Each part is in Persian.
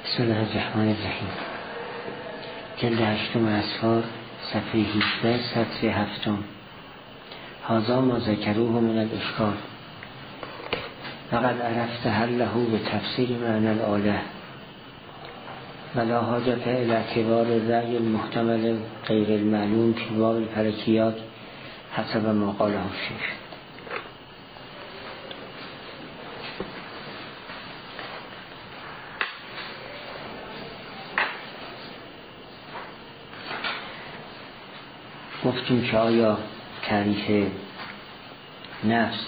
بسم الله الرحمن الرحیم. جلد 8 اسفار صفحه 18 سطر 7. هذا ما ذکروه من الاشکال لقد عرفت حله به تفسیر معنی الاله ولا حاجت الى اعتبار الرأی المحتمل غیر المعلوم فی باب الفلکیات حسب ما قاله الشیخ. گفتیم که آیا تعریف نفس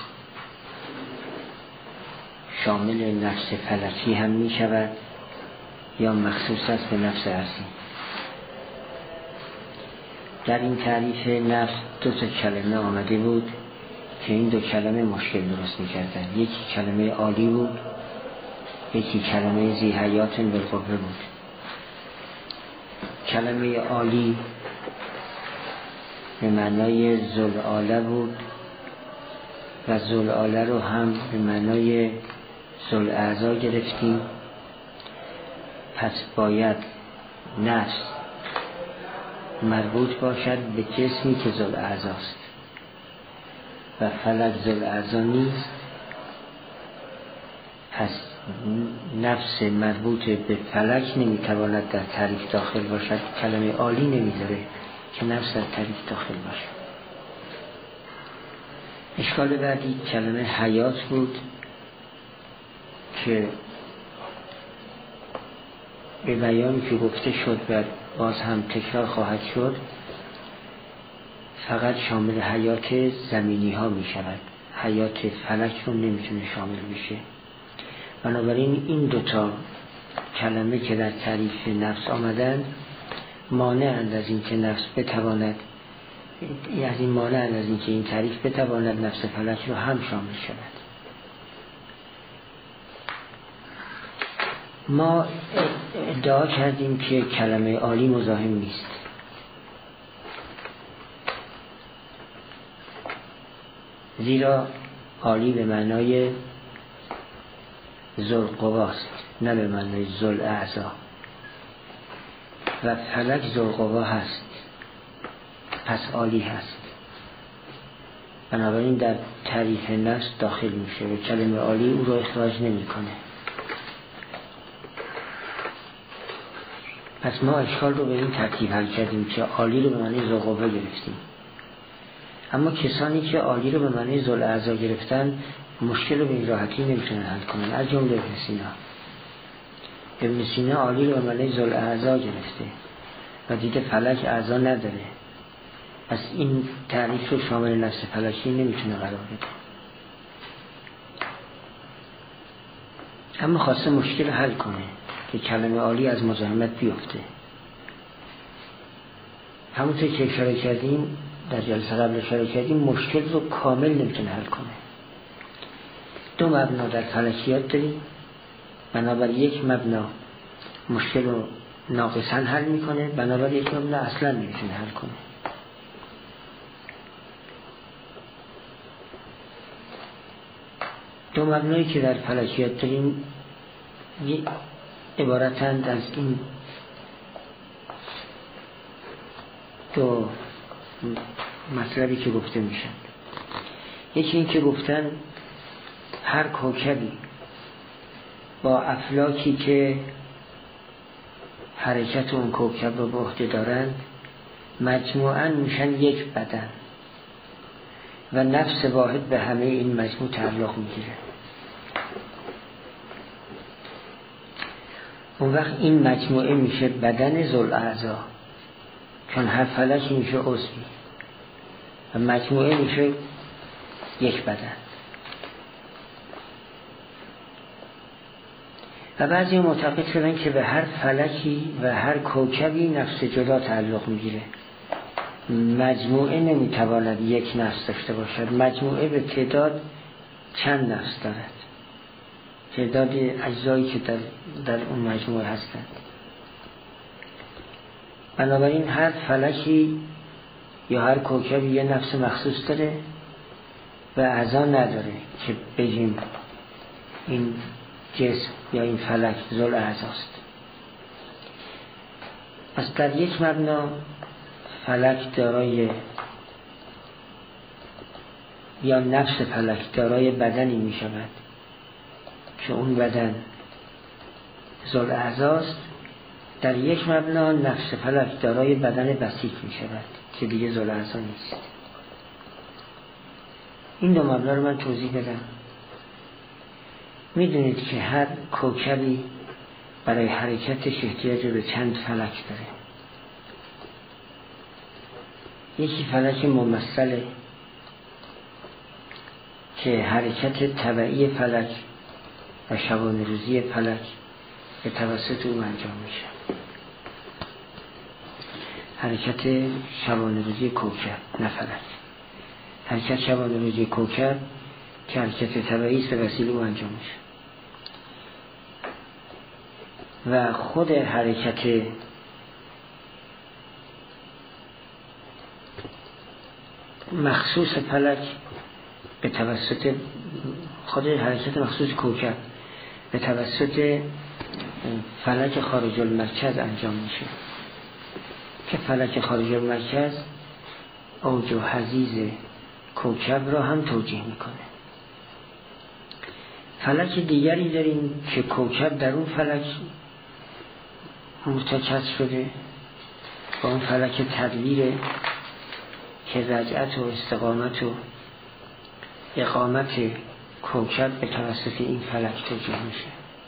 شامل نفس فلکی هم می شود یا مخصوص است به نفس ارضی؟ در این تعریف نفس دو تا کلمه آمده بود که این دو کلمه مشکل درست می کردن. یکی کلمه عالی بود، یکی کلمه ذی حیات بالقوه بود. کلمه عالی به معنای ذوالعاله بود و ذوالعاله رو هم به معنای ذوالاعضا گرفتیم. پس باید نفس مربوط باشد به جسمی که ذوالاعضاست و فلک ذوالاعضا نیست. پس نفس مربوط به فلک نمیتواند در تعریف داخل باشد. کلمه عالی نمیذاره که نفس در تعریف داخل باشه. اشکال بعدی کلمه حیات بود که به بیانی که گفته شد و باز هم تکرار خواهد شد فقط شامل حیات زمینی ها می شود، حیات فلک رو نمیتونه شامل بشه. بنابراین این دوتا کلمه که در تعریف نفس آمدن مانعند از این که نفس بتواند، یعنی مانعند از این که این تعریف بتواند نفس فلک رو هم شامل شود. ما ادعا کردیم که کلمه عالی مزاحم نیست، زیرا عالی به معنای ذوالقواست نه به معنای ذوالاعضا و فلک ذوالقوا هست، پس عالی هست. بنابراین در تعریف نفس داخل میشه و کلمه عالی او رو اخراج نمیکنه. پس ما اشکال رو به این ترتیب حل کردیم که عالی رو به معنی ذوالقوا گرفتیم، اما کسانی که عالی رو به معنی ذوالاعضا گرفتن مشکل رو به این راحتی نمیتونن حل کنن. از جمله ابن سینا. ابن سینا عالی رو به معنی ذوالاعضا گرفته و دیگه فلک اعضا نداره، پس این تعریف رو شامل نفس فلکی نمیتونه قرار بده. اما خواسته مشکل حل کنه که کلمه عالی از مزاحمت بیفته. همونطور که اشاره کردیم در جلسه قبل اشاره کردیم مشکل رو کامل نمیتونه حل کنه. دو مبنا در فلکیات داریم، بنابراین یک مبنا مشکل رو ناقصاً حل میکنه، بنابراین یک مبنا اصلا نمیتونه حل کنه. دو مبنایی که در فلکیات داریم عبارتند از این دو مطلبی که گفته میشن. یکی این که گفتن هر کوکبی با افلاکی که حرکت اون کوکب رو به عهده دارند مجموعاً میشن یک بدن و نفس واحد به همه این مجموع تعلق میگیره. اون وقت این مجموعه میشه بدن ذوالاعضا، چون هر فلک میشه عضوی و مجموعه میشه یک بدن. و بعضی معتقد شدن که به هر فلکی و هر کوکبی نفس جدا تعلق میگیره. مجموعه نمیتواند یک نفس داشته باشد، مجموعه به تعداد چند نفس دارد، تعداد اجزایی که در اون مجموعه هستند. بنابراین هر فلکی یا هر کوکبی یه نفس مخصوص داره و اعضا نداره که بگیم این جسم یا این فلک ذوالعضاست. پس در یک مبنا فلک دارای یا نفس فلک دارای بدنی می شود که اون بدن ذوالأعضاست. در یک مبنا نفس فلک دارای بدن بسیط می شود که دیگه ذوالأعضا نیست. این دو مبنا رو من توضیح بدم. میدونید که هر کوکبی برای حرکتش احتیاج به چند فلک داره. یکی فلک ممثله که حرکت تبعی فلک و شبانه روزی فلک به توسط او انجام میشه. حرکت شبانه روزی کوکب، نه فلک. حرکت شبانه روزی کوکب که حرکت تبعی به وسیله او انجام میشه و خود حرکت مخصوص فلک به توسط خود حرکت مخصوص کوکب به توسط فلک خارج المرکز انجام میشه که فلک خارج المرکز اوج و حضیض کوکب را هم توجیه میکنه. فلک دیگری داریم که کوکب در اون فلک مرتکز شده با اون فلک تدویره که رجعت و استقامت و اقامت کوکب به توسط این فلک توجیه میشه.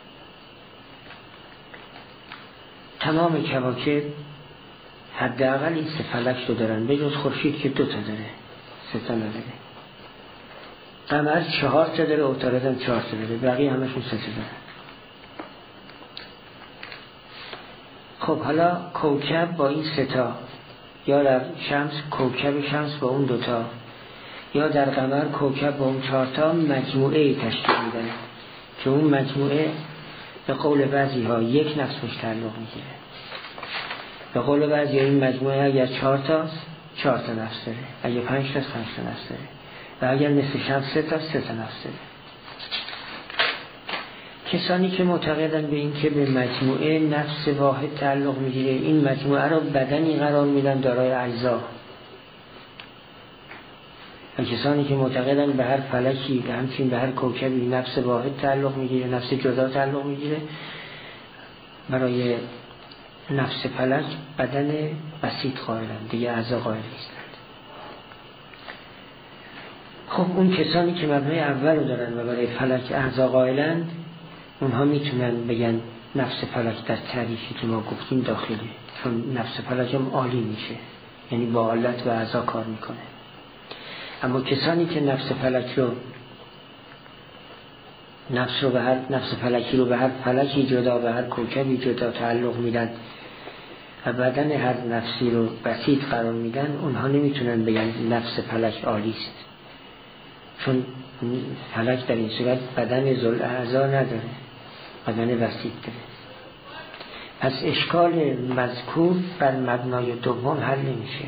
تمام کواکب حداقل این سه فلک رو دارن، به جز خورشید که 2 تا داره، 3 تا نداره. قمر 4 تا داره، عطارد هم 4 تا داره، بقیه همشون 3 تا داره. خب حالا کوکب با این 3 تا، یا در شمس کوکب شمس با اون 2 تا، یا در قمر کوکب با اون 4 تا مجموعه تشکیل میدن که اون مجموعه به قول بعضی ها یک نفس بهش تعلق میگیره. به قول بعضی ها این مجموعه اگر 4 تاست 4 تا نفس داره، اگر 5 تاست 5 تا نفس داره و اگر مثل شمس 3 تاست 3 تا نفس داره. کسانی که معتقدن به این که به مجموعه نفس واحد تعلق میگیره، این مجموعه را بدنی قرار میدن دارای اجزا، و کسانی که معتقدن به هر فلکی و همچنین به هر کوکبی نفس واحد تعلق میگیره، نفس جدا تعلق میگیره، برای نفس فلک بدن بسیط قائلن، دیگه اعضا قائل نیستند. خب اون کسانی که مبنای اول رو دارن و برای فلک اعضا قائلن، اونها میتونن بگن نفس فلک در تعریفی که ما گفتیم داخله، چون نفس فلک هم عالی میشه، یعنی با آلت و اعضا کار میکنه. اما کسانی که نفس فلکی رو به هر فلکی جدا و هر کوکبی جدا تعلق میدن و بدن هر نفسی رو بسیط قرار میدن، اونها نمیتونن بگن نفس فلک عالی است، چون فلک در این صورت بدن ذوالأعضا نداره، بدن بسیط داره. پس اشکال مذکور بر مبنای دوم حل نمیشه.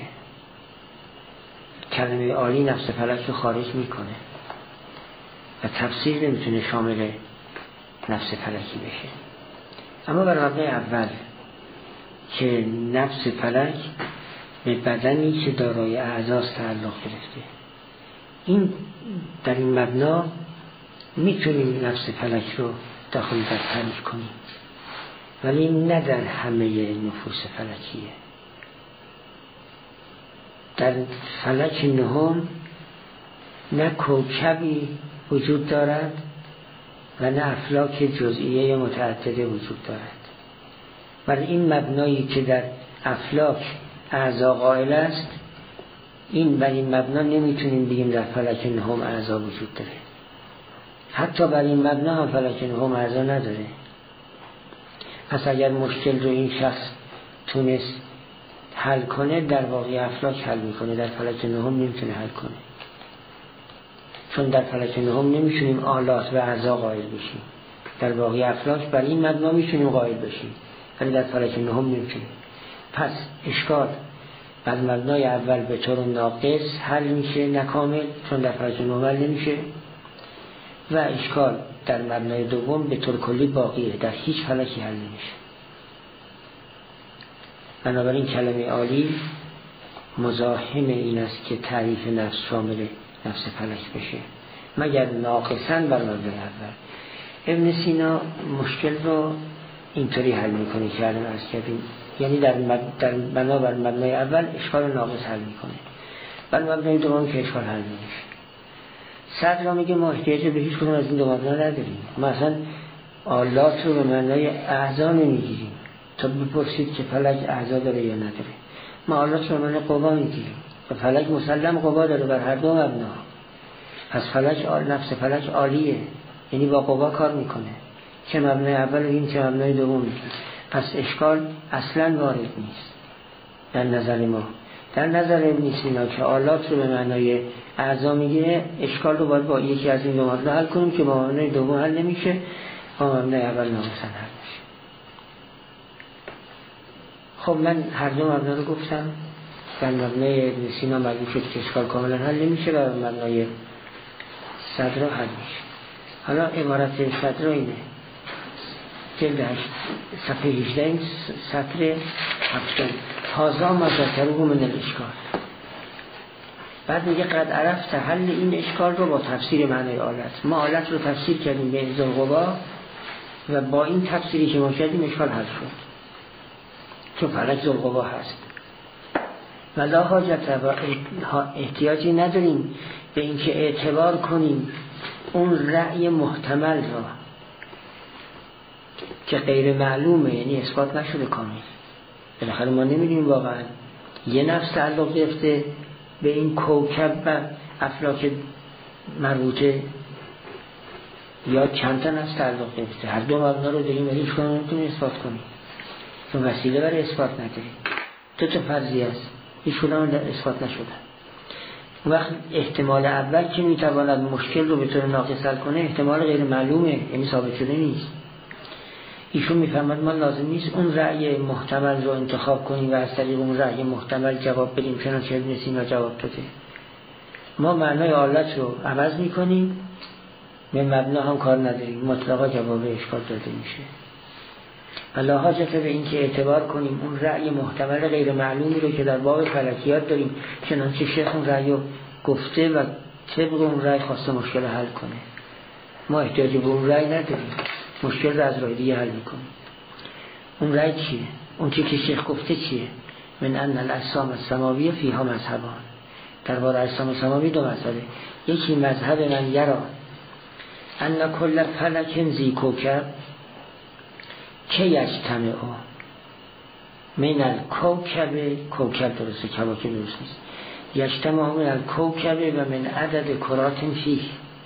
کلمه عالی نفس فلک رو خارج میکنه و تفسیر نمیتونه شامل نفس فلکی بشه. اما بر مبنای اول که نفس فلک به بدنی که دارای اعضاست تعلق گرفته، این در این مبنا میتونیم نفس فلک رو داخل در تعریف کنیم، ولی نه در همه نفوس فلکیه. در فلک نهم نه کوکبی وجود دارد و نه افلاک جزئیه متعدده وجود دارد. ولی این مبنایی که در افلاک اعضا قائل است، این بر این مبنا نمیتونیم بگیم در فلک نهم اعضا وجود داره. حتی بر این مبنا هم فلک نهم اعضا نداره. پس اگر مشکل رو این شخص تونست حل کنه، در واقع افلاک حل میکنه، در فلک نهم نمیتونه حل کنه، چون در فلک نهم نمیتونیم آلات و اعضا قائل بشیم. در واقع افلاک بر این مبنا میتونیم قائل بشیم، ولی در فلک نهم نمیتونیم. پس اشکال بر مبنای اول به طور ناقص حل میشه، نکامل، چون در فلک نهم حل نمیشه، و اشکال در مبنای دوم به طور کلی باقیه، در هیچ فلکی حل نمیشه. بنابراین کلمه عالی مزاحم این است که تعریف نفس شامل نفس فلک بشه، مگر ناقصاً بر مبنای اول. ابن سینا مشکل رو اینطوری حل میکنه که الان عرض کردیم، یعنی در بنابر مبنای اول اشکال ناقص حل میکنه، بر مبنای دوم که اشکال حل نمیشه. صدر را میگه ما احتیاج به هیچ کدوم از این دو مبنا نداریم، ما اصلا آلات رو به معنای اعضا نمیگیریم تا بپرسید که فلک اعضا داره یا نداره. ما آلات رو به معنای قوا میگیریم و فلک مسلم قوا داره بر هر دو مبنا. پس فلک نفس فلک عالیه، یعنی با قوا کار میکنه، چه مبنای اول این چه مبنای دوم میگه. پس اشکال اصلا وارد نیست در نظر ما. در نظر ابن سینا که آلات رو به معنای اعضا میگیره، اشکال رو باید با یکی از این دو مبنا حل کنیم که با مبنای دوم حل نمیشه، با مبنای اول ناقصاً حل میشه. خب من هر دو مبنا رو گفتم. در مبنای ابن سینا معلوم شد که اشکال کاملا حل نمیشه و مبنای صدر حل میشه. حالا عبارت صدر اینه، جلد 8 صفحه 18 سطر 7 هازا مذکره من الاشکال. بعد میگه قد عرفت حل این اشکال رو با تفسیر معنای آلت. ما آلت رو تفسیر کردیم به ذوالقوا و با این تفسیری که ما کردیم اشکال حل شد، چون فلک ذوالقوا هست. ولا حاجت و احتیاجی نداریم به اینکه اعتبار کنیم اون رأی محتمل را که غیر معلومه، یعنی اثبات نشده کامل. بالاخره ما نمیدونیم واقعا یه نفس تعلق گرفته به این کوکب و افلاک مربوطه یا چند تا نفس تعلق گرفته. هر دو مبنا رو داریم ولی هیچ کدوم نمیتونیم اثبات کنیم، چون وسیله برای اثبات نداریم. دو تا فرضیه است، هیچ کدوم اثبات نشده. وقت احتمال اول که میتواند مشکل رو به طور ناقص حل کنه، احتمال غیر معلومه، یعنی ثابت شده نیست. ایشون میفهمد ما لازم نیست اون رأی محتمل رو انتخاب کنیم و از طریق اون رأی محتمل جواب بدیم، چنانچه ابن سینا جواب داده. ما معنای آلت رو عوض میکنیم، به مبنا هم کار نداریم، مطلقا جواب اشکال داده میشه. ولا حاجت به این که اعتبار کنیم اون رأی محتمل غیر معلومی رو که در باب فلکیات داریم، چنانچه شیخ اون رأی رو گفته و طبق اون رأی خواسته مشکل حل کنه. ما احتیاج به اون رأی نداریم، مشکل رو از راه دیگه حل میکنیم. اون رأی چیه؟ اون چی که شیخ گفته چیه؟ من ان الاجسام السماویه فیها مذهبان. در باره اجسام سماوی دو مذهبه. یکی مذهب من یرا ان کل فلک ذی کوکب که یجتمع من الکوکب، کوکب درسته، کواکب درست نیست، یجتمع من الکوکب و من عدد کرات فیه.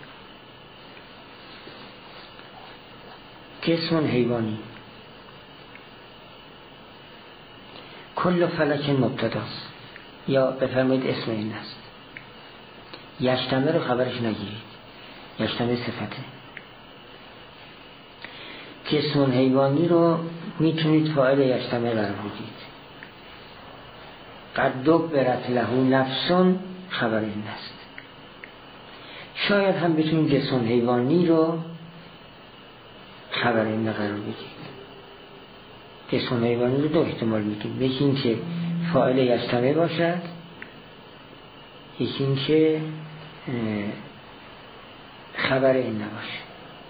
جسم حیوانی، کل فلک مبتداست، یا بفرمایید اسم این است. یجتمع رو خبرش نگیرید، یجتمع صفته. جسم حیوانی رو میتونید فاعل یجتمع قرار بدید. قد دبرت له نفسون خبر این است. شاید هم بتونید جسم حیوانی رو خبر این قرار بدید. جسم حیوانی رو دو احتمال میگیم، یکی این که فاعل یجتمع باشد، یکی این که خبر این نباشه.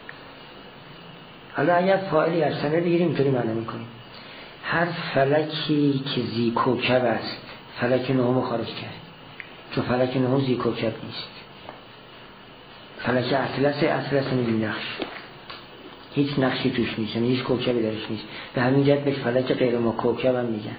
حالا اگر فاعل یجتمع بگیریم اینطوری معنی میکنیم هر فلکی که ذی کوکب است، فلک نهم خارج کرد، چون فلک نهم ذی کوکب نیست. فلک اطلس نمی نقش، هیچ نقشی توش نیست، یعنی هیچ کوکبی درش نیست. به همین جهت به فلک غیر ما کوکب هم میگن.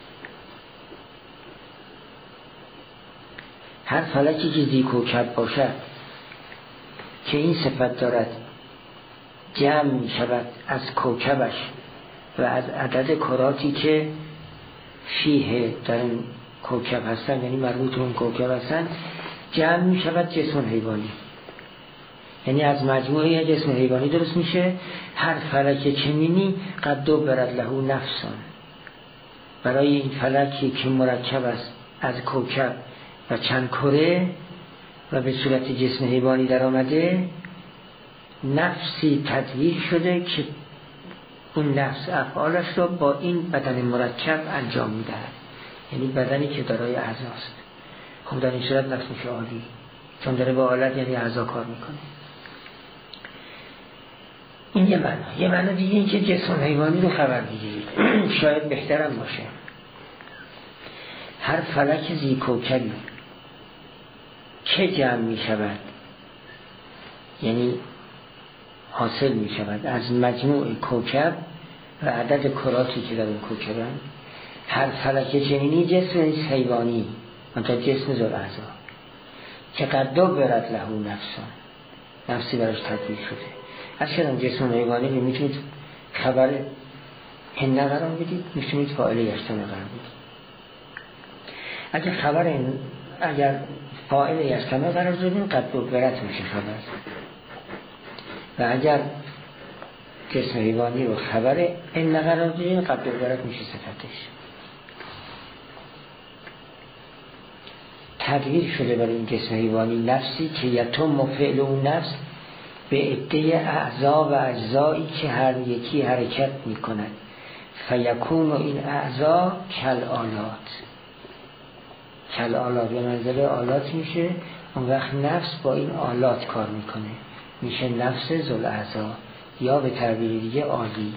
هر فلکی که ذی کوکب باشد که این صفت دارد، جمع می شود از کوکبش و از عدد کراتی که فیه در این کوکب هستن، یعنی مربوط اون کوکب هستن، جمع می شود جسم حیوانی. یعنی از مجموعه جسم حیوانی درست میشه. هر فلک چمینی قد دبرت له نفسان. برای این فلکی که مرکب است از کوکب و چند کره و به صورت جسم حیوانی در آمده، نفسی تدبیر شده که اون نفس افعالش رو با این بدن مرکب انجام میدهد، یعنی بدنی که دارای اعضاست. خب در این صورت نفس میشه عالی، چون داره با آلت یعنی اعضا کار میکنه. این یه معنی. یه معنی دیگه این که جسم حیوانی رو خبر میگیرید. شاید بهترم باشه هر فلک زی کوکبی که جمع میشود، یعنی حاصل میشود از مجموع کوکب و عدد کراتی که در اون کوکبن، هر فلک چنینی جسم حیوانی منتها جسم ذو اعضا که قد برد له نفسان، نفسی براش تدبیر شده. از کدام جسم حیوانی رو میتونید خبر هنه قرار بدید، میتونید فاعل یشتمه قرار بدید. اگر فاعل یشتمه قرار بدید قد برد میشه خبر، و اگر جسم حیوانی رو خبر هنه قرار بدید قد برد میشه صفتش. تدبیر شده برای این جسم حیوانی نفسی که یتم فعل اون نفس به عده اعضا و اجزایی که هر یکی حرکت می کند، فیکون و این اعضا کل آلات به منزله آلات میشه. اون وقت نفس با این آلات کار میکنه، میشه نفس ذو اعضا، یا به تعبیر دیگه عالی.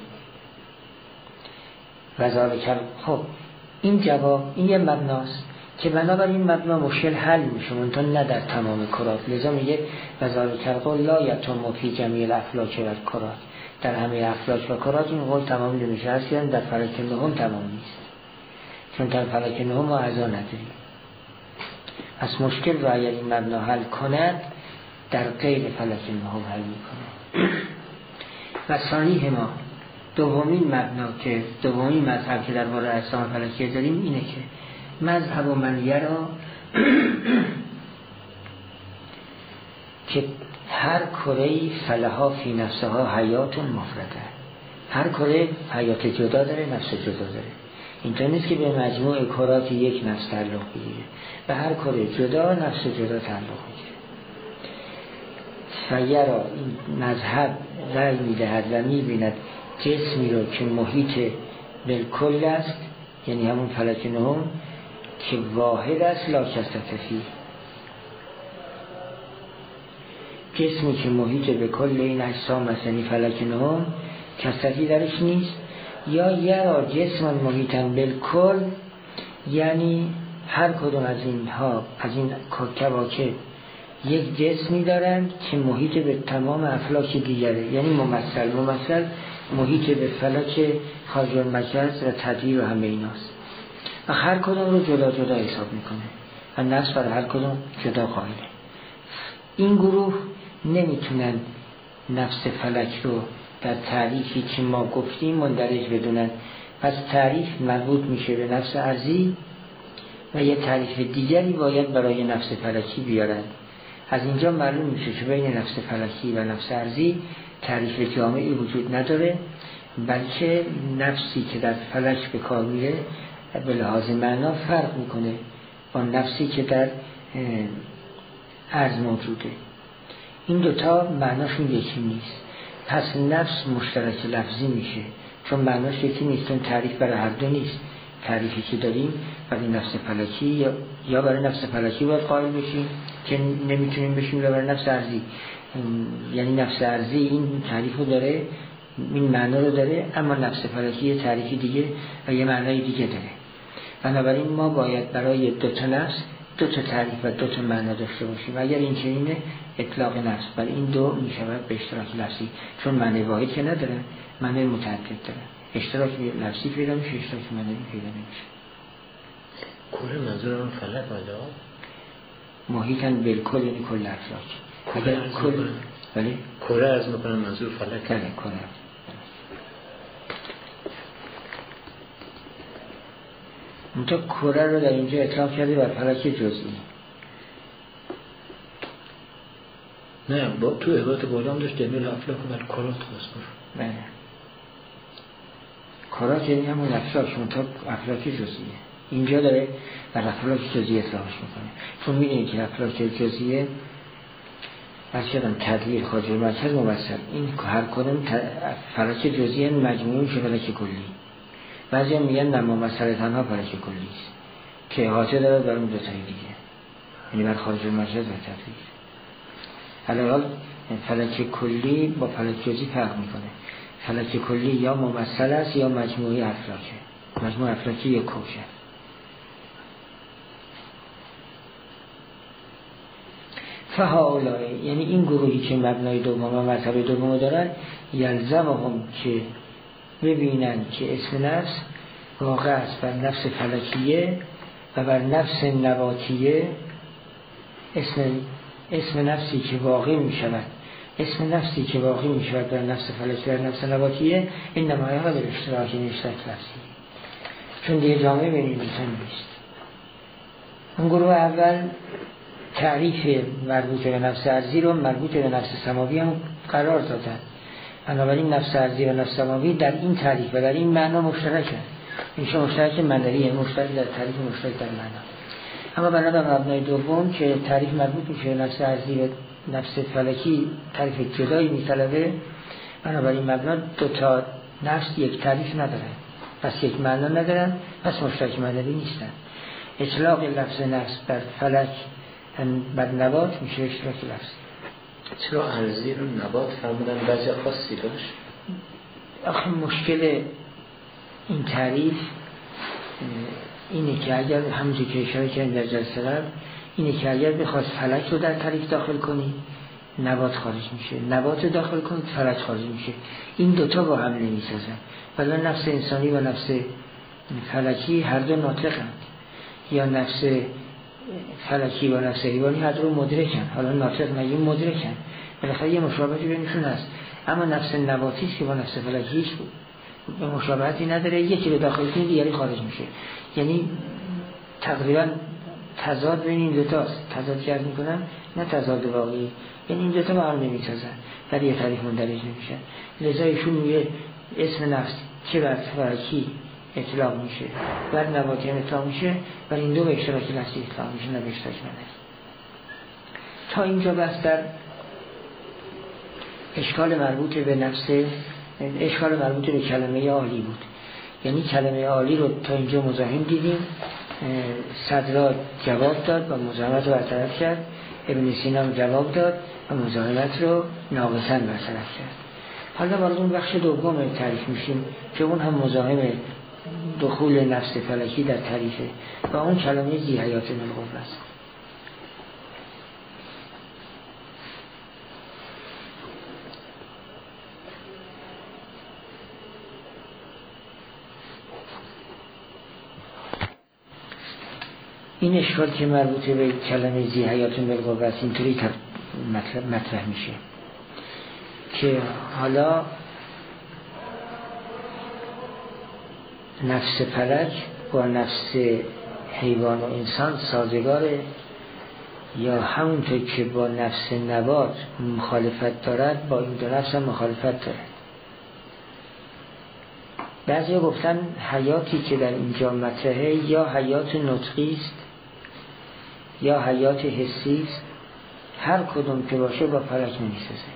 و ذالک. خب این جواب این یه مبناست که بنابراین این مبنا مشکل حل میشه، منتها نه در تمام کرات. لذا میگه و ذالک القول لا یتم فی جمیع الافلاک و کرات، در همه افلاک و کرات این قول تمام نمیشه. اصلا در فلک نهم تمام نیست، چون در فلک نهم ما اعضا نداریم. پس مشکل رو اگر این مبنا حل کند در غیر فلک نهم حل میکنه. و ثانی ما دومین مبنا که دومین مذهب که در باره اجسام فلکیه داریم اینه که مذهب و من یرا که هر کره‌ای فلها فی نفسها حیات مفرده، هر کره حیات جدا داره، نفس جدا داره. اینطور نیست که به مجموع کرات یک نفس تعلق بگیره، به هر کره جدا نفس جدا تعلق بگیره. فیرا این مذهب رأی میدهد و میبیند جسمی رو که محیط بالکل است، یعنی همون فلک نهم که واحد است لا کستفی، جسمی که محیط به کل این اجسام است یعنی فلک نهم کستفی درش نیست. یا یرا جسم محیطن بالکل، یعنی هر کدوم از اینها از این کواکب یک جسمی دارند که محیط به تمام افلاک دیگره، یعنی ممثل محیط به فلک خارج المرکز و تدویر و همه ایناست، و هر کدوم رو جدا جدا حساب میکنه و نفس برای هر کدوم جدا قائله. این گروه نمیتونن نفس فلک رو در تعریفی که ما گفتیم مندرج بدونن، پس تعریف مربوط میشه به نفس ارضی و یه تعریف دیگری باید برای نفس فلکی بیارن. از اینجا معلوم میشه که بین نفس فلکی و نفس ارضی تعریف جامعی وجود نداره، بلکه نفسی که در فلک به کار میره به لحاظ معنا فرق میکنه با نفسی که در ارض موجوده. این دوتا معناشون یکی نیست، پس نفس مشترک لفظی میشه چون معناش یکی نیست، چون تعریف برای هر دو نیست. تعریفی که داریم برای نفس فلکی یا برای نفس فلکی باید قائل بشیم که نمیتونیم بشیم، یا برای نفس ارضی، یعنی نفس ارضی این تعریف رو داره، این معنا رو داره، اما نفس فلکی یه تعریفی دیگه و یه معنای دیگه داره. بنابراین ما باید برای دو تا نفس دو تا تعریف و دو تا معنا داشته باشیم. اگر این چنینه اطلاق نفس برای این دو میشود به اشتراک لفظی، چون معنی واحد که نداره، معنی متعدد داره. اشتراک لفظی پیدا میشه، اشتراک معنی پیدا نمیشه. کره منظور اون فلک والا محیطن بالکل، یعنی کل افلاک. اگر کل ولی کره از میکنن منظور فلک نه کره. منطقه کره رو در اینجا اطلاق کرده بر فلک جزئی. نه با تو عبارت بالا هم داشت جمیل افلاک و کرات مذکور. بله کرات یعنی همون افلاک، منطقه افلاک جزئیه. اینجا داره بر افلاک جزئی اطلاقش میکنه، چون میدونید که افلاک جزئیه برشدم تدویر خارج مرکز موصل، این هر کدوم فلک جزئی مجموعی میشه فلک کلی. بعضی هم میگن نه موصل تنها فلک کلی است که احاطه داره بر اون دو تای دیگه، یعنی بر خارج مرکز و تدویر. حالا فلک کلی با فلک جزئی فرق میکنه. فلک کلی یا ممثل است یا مجموعی افلاکه، مجموع افلاکی یک کوشه. فهؤلاء یعنی این گروهی که مبنای دوم و مرتبه دوم دارن، یلزمهم که ببینن که اسم نفس واقع است بر نفس فلکیه و بر نفس نباتیه. اسم نفسی که واقع می شود، اسم نفسی که واقع می شود بر نفس فلکی و نفس نباتیه، این نمایه ها به اشتراکی نشتک لفظی، چون دیگه جامعه بین این دوتا نیست. اون گروه اول تعریف مربوط به نفس ارضی رو مربوط به نفس سماوی هم قرار دادن. بنابراین نفس ارضی و نفس سماوی در این تعریف و در این معنا مشترکن. این مشترک معنوی، مشترک در تعریف، مشترک در معنا. اما بنا بر مبنای دوم که تعریف مربوط میشه نفس ارضی و نفس فلکی تعریف جدایی میطلبه، بنابراین مبنا دو تا نفس یک تعریف ندارن، پس یک معنا ندارن، پس مشترک معنوی نیستن. اطلاق لفظ نفس بر فلک بر نبات میشه اشتراک لفظی. چرا ارضی رو نبات فرمودن وجه خاصی داشت؟ آخه مشکل این تعریف اینه که اگر همونجور که اشاره کردیم در جلسه قبل، اینه که اگر بخواد فلک رو در تعریف داخل کنی نبات خارج میشه، نبات رو داخل کنی فلک خارج میشه. این دوتا با هم نمیسازن. ولی نفس انسانی و نفس فلکی هر دو ناطقن، یا نفس فلکی و نفس حیوانی هر دو مدرکن. حالا ناطق نگیم مدرکن، بالاخره یه مشابهتی بینشون هست. اما نفس نباتی که با نفس فلکی هیچ به مشابهتی نداره، یکی به داخل کنی دیگری خارج میشه. یعنی تقریبا تضاد بین این دوتاست. تضاد که عرض میکنم نه تضاد واقعی، یعنی این دوتا با هم نمیسازن، در یه تعریف مندرج نمیشن. لذا ایشون میگه اسم نفس که بر فلکی اطلاق میشه، بر نباتی هم اطلاق میشه، بر این دو به اشتراک لفظی اطلاق میشه، نه به اشتراک معنوی. تا اینجا بس در اشکال مربوط به نفس، اشکال مربوط به کلمه عالی بود. یعنی کلمه عالی رو تا اینجا مزاحم دیدیم، صدرا جواب داد و مزاحمت رو برطرف کرد، ابن سینا هم جواب داد و مزاحمت رو ناقصاً برطرف کرد. حالا وارد اون بخش دوم تعریف میشیم که اون هم مزاحم دخول نفس فلکی در تعریفه و اون کلمه ذی حیات بالقوه است. این اشکال که مربوط به کلمه ذی حیات بالقوه است اینطوری مطرح میشه که حالا نفس فلک با نفس حیوان و انسان سازگاره، یا همونطور که با نفس نبات مخالفت دارد با این دو نفس هم مخالفت دارد. بعضی ها گفتن حیاتی که در اینجا مطرحه یا حیات نطقی است یا حیات حسی است، هر کدوم که باشه با فلک نمیسازه.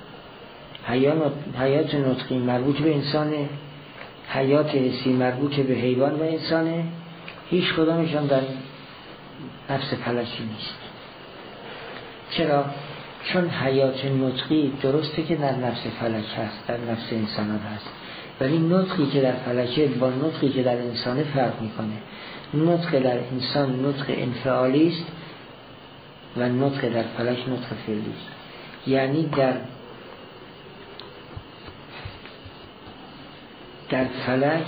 حیات نطقی مربوط به انسانه، حیات حسی مربوط به حیوان و انسانه، هیچ کدامشان در نفس فلکی نیست. چرا؟ چون حیات نطقی درسته که در نفس فلک هست، در نفس انسانان هست، ولی نطقی که در فلکه با نطقی که در انسانه فرق میکنه. نطق در انسان نطق انفعالی است و نطق در فلک نطق فعلی است. یعنی در فلک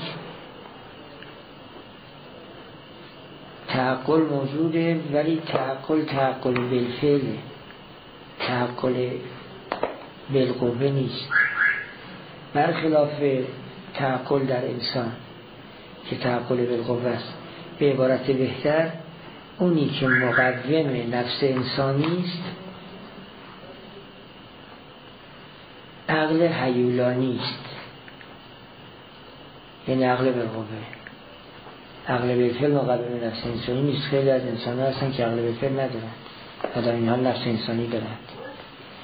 تعقل موجوده، ولی تعقل بالفعل، تعقل بالقوه نیست، برخلاف تعقل در انسان که تعقل بالقوه است. به عبارت بهتر اونی که مقوم نفس انسانی است عقل هیولانی است، یعنی عقل بالقوه. عقل بالفعل مقوم نفس انسانی نیست. خیلی از انسان ها هستن که عقل بالفعل ندارن و در این حال نفس انسانی دارن.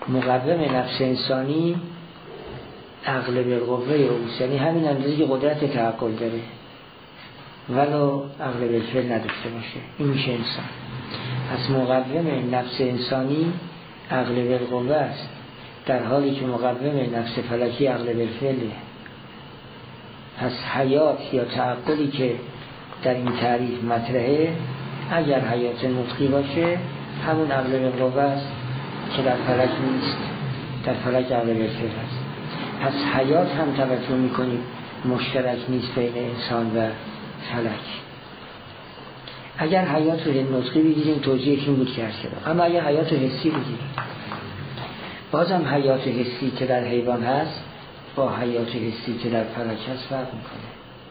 مقوم نفس انسانی عقل بالقوه اوست، یعنی همین اندازه که قدرت تعقل داره ولو عقل بالفعل نداشته باشه، این میشه انسان. پس مقوم نفس انسانی عقل بالقوه است، در حالی که مقوم نفس فلکی عقل بالفعله. پس حیات یا تعقلی که در این تعریف مطرحه، اگر حیات نطقی باشه همون عقل بالقوه است که در فلک نیست، در فلک عقل بالفعل است. پس حیات هم توجه میکنید مشترک نیست بین انسان و فلک. اگر حیات رو نطقی بگیریم توجیهش این بود که عرض کردم، اما اگر حیات حسی بگیریم، بازم حیات حسی که در حیوان هست با حیات حسی که در فلک هست فرق میکنه.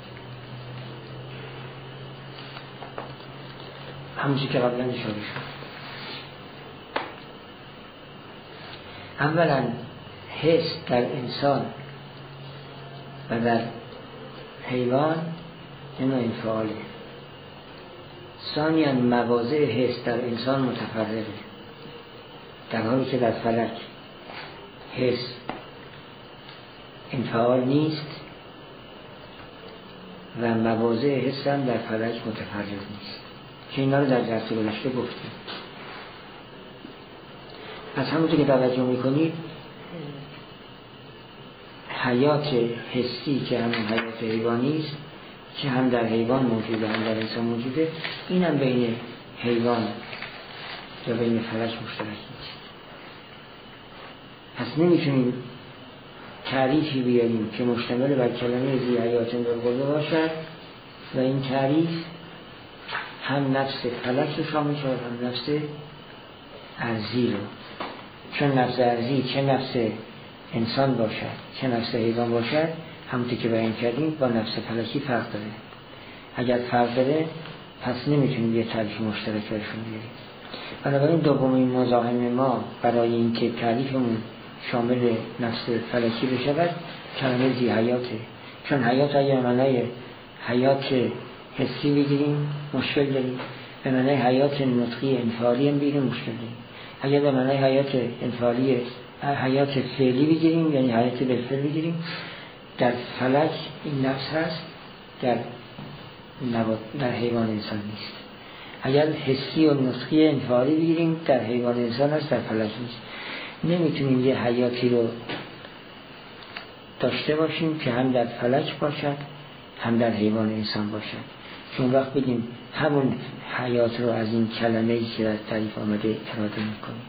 همونجور که قبلا اشاره شد. اولا حس در انسان و در حیوان این انفعاله. ثانیاً مواضع حس در انسان متفرقه، در حالی که در فلک حس انفعال نیست و مواضع حس هم در فلک متفرق نیست که اینا رو در درس گذشته گفتیم. از همونطور که توجه میکنید حیات حسی که همون حیات حیوانی است که هم در حیوان موجوده هم در انسان موجوده، این هم بین حیوان یا بین فلک مشترک نیست. پس نمیتونیم تعریفی بیاریم که مشتمل بر کلمه ذی حیات بالقوه باشد و این تعریف هم نفس فلک رو شامل شد هم نفس ارضی رو. چون نفس ارضی چه نفس انسان باشد چه نفس حیوان باشد، همونطور که بیان کردیم با نفس فلکی فرق داره. اگر فرق داره پس نمیتونیم یه تعریف مشترک برشون بیاریم. بنابراین دومین مزاحم ما برای اینکه تعریفمون شامل نفس فلکی بشود کلمه ذی حیاته. چون حیات اگر معنای حیات حسی بگیریم مشکل داریم، به معنای حیات نطقی انفعالی هم بگیریم مشکل داریم. اگر به معنای حیات انفعالی حیات فعلی بگیریم یعنی حیات بالفعل بگیریم، در فلک این نفس هست، در حیوان انسان نیست. اگر حسی و نطقی انفعالی بگیریم در حیوان انسان هست، در فلک نیست. نمیتونیم یه حیاتی رو داشته باشیم که هم در فلک باشد هم در حیوان انسان باشد. چون وقت بگیم همون حیات رو از این کلمه‌ای که در تعریف آمده اراده میکنیم.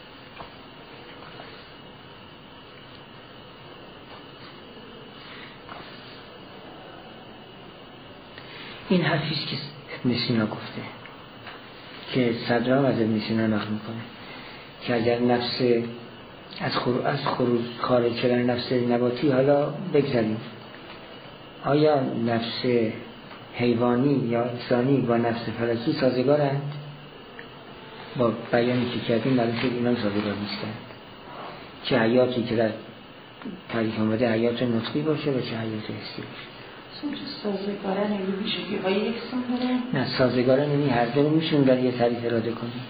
این حرفیست که ابن سینا گفته که صدرام از ابن سینا نقل میکنه که اگر نفس از خروج خارج شدن نفس نباتی حالا بگذاریم، آیا نفس حیوانی یا انسانی با نفس فلکی سازگارند؟ با بیانی که کردیم معلوم شد اینا سازگار نیستند. چه حیاتی که در تعریف آمده حیات نطقی باشه و چه حیات حسی باشه. سازگاره نمیشه که با یکسان دارن؟ نه، سازگاره نمی هر دو رو میشون در یه تعریف اراده کنیم.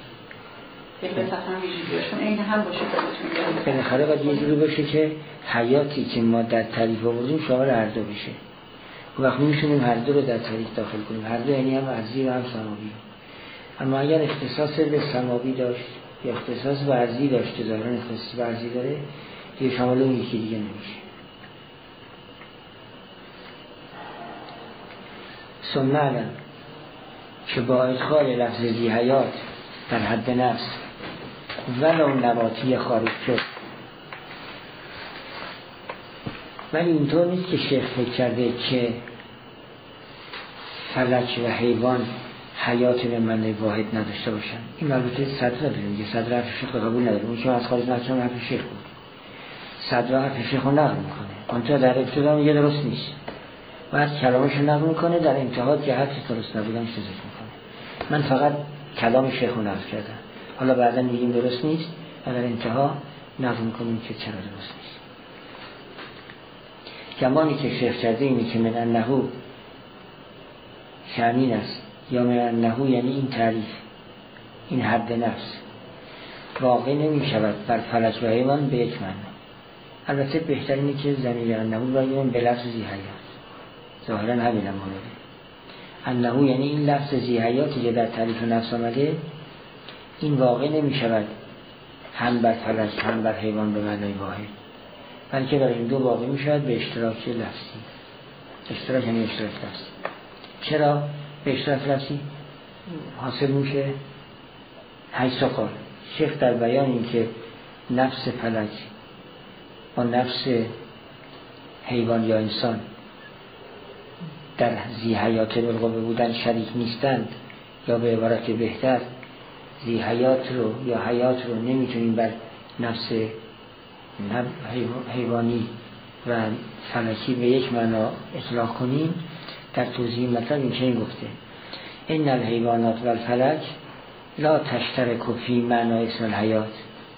این هم باشه بالاخره باید یه جوری باشه که حیاتی که ما در تعریف آوردیم شامل هر دو بشه. وقت میشونیم هر دو رو در تعریف داخل کنیم، هر دو یعنی هم ارضی و هم سماوی. اما اگر اختصاص به سماوی داشت یا اختصاص به ارضی داشت که ظاهرا اختصاص به ارضی داره، یه شامل اون یکی دیگه نمیشه. ثم علم که با ادخال لفظ ذی حیات در حد نفس ولو نباتی خارج شد، ولی اینطور نیست که شیخ فکر کرده که فلک و حیوان حیات به معنی واحد نداشته باشن. این البته صدر نداره، میگه صدر حرف شیخ قبول نداره، اون چون از خارج نقشان حرف شیخ بود، صدر حرف شیخ رو نقل میکنه، آنطور در ابتدا میگه درست نیست، بعد کلامش رو نقل میکنه، در انتها که حرف درست نبودن چیزش میکنه. من فقط کلام شیخ رو نقل کردم، حالا بعدا میگیم درست نیست و در انتها نقل میکنیم که چرا درست نیست. گمانی که شیخ کرده اینه که من انهو شامین است، یا من انهو یعنی این تعریف، این حد نفس واقع نمی شود بر فلک و حیوان به یک معنا. البته بهترینه که ضمیر انه را یون به لفظ ذی حیات، ظاهرا همین هم مورده. انه یعنی این لفظ ذی حیاتی که در تعریف نفس آمده، این واقع نمی شود هم بر فلک هم بر حیوان به معنای واحد، بلکه برای این دو واقع می شود به اشتراک لفظی. اشتراک یعنی اشتراک لفظی. چرا به اشتراک لفظی حاصل میشه؟ حیث قال شیخ در بیان این که نفس فلک با نفس حیوان یا انسان در ذی حیات بالقوه بودن شریک نیستند، یا به عبارت بهتر ذی حیات رو یا حیات رو نمیتونیم بر نفس حیوانی و فلکی به یک معنا اطلاق کنیم، در توضیح مطلب این چنین گفته: ان الحیوانات و الفلک لا تشترک فی معنی اسم الحیات.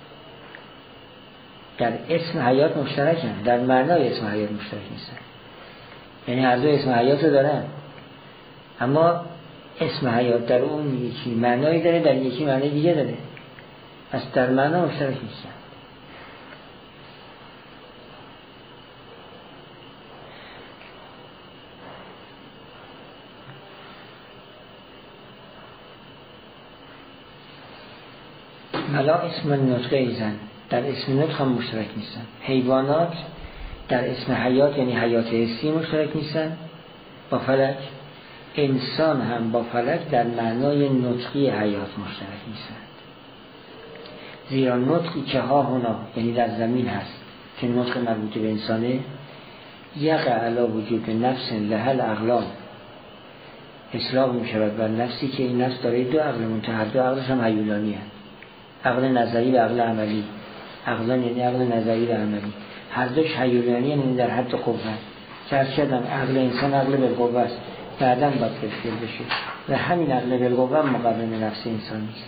در اسم حیات مشترکن، در معنای اسم حیات مشترک نیستن. یعنی هر دو اسم حیات رو دارن، اما اسم حیات در اون یکی معنایی داره، در یکی معنی دیگه داره، پس در معنا مشترک نیستن. ملا اسم النطقه ایزن، در اسم نطق هم مشترک نیستن. حیوانات در اسم حیات یعنی حیات حسی مشترک نیستن با فلک. انسان هم با فلک در معنای نطقی حیات مشترک نیستن، زیرا نطقی که ها هنا یعنی در زمین هست که نطق مربوط به انسانه، یقع علی وجود نفس لهل اقلام، اطلاق می شود بر نفسی که این نفس داره دو عقل منتهی، دو عقلش هم هیولانی هست، عقل نظری و عقل عملی. عقلان یعنی عقل نظری و عملی، هر دوش هیولانی یعنی در حد قوت. چرچدم عقل انسان عقل بالقوه است، بعدم باید تشکیل بشه و همین عقل بالقوه مقابل نفس انسانی است.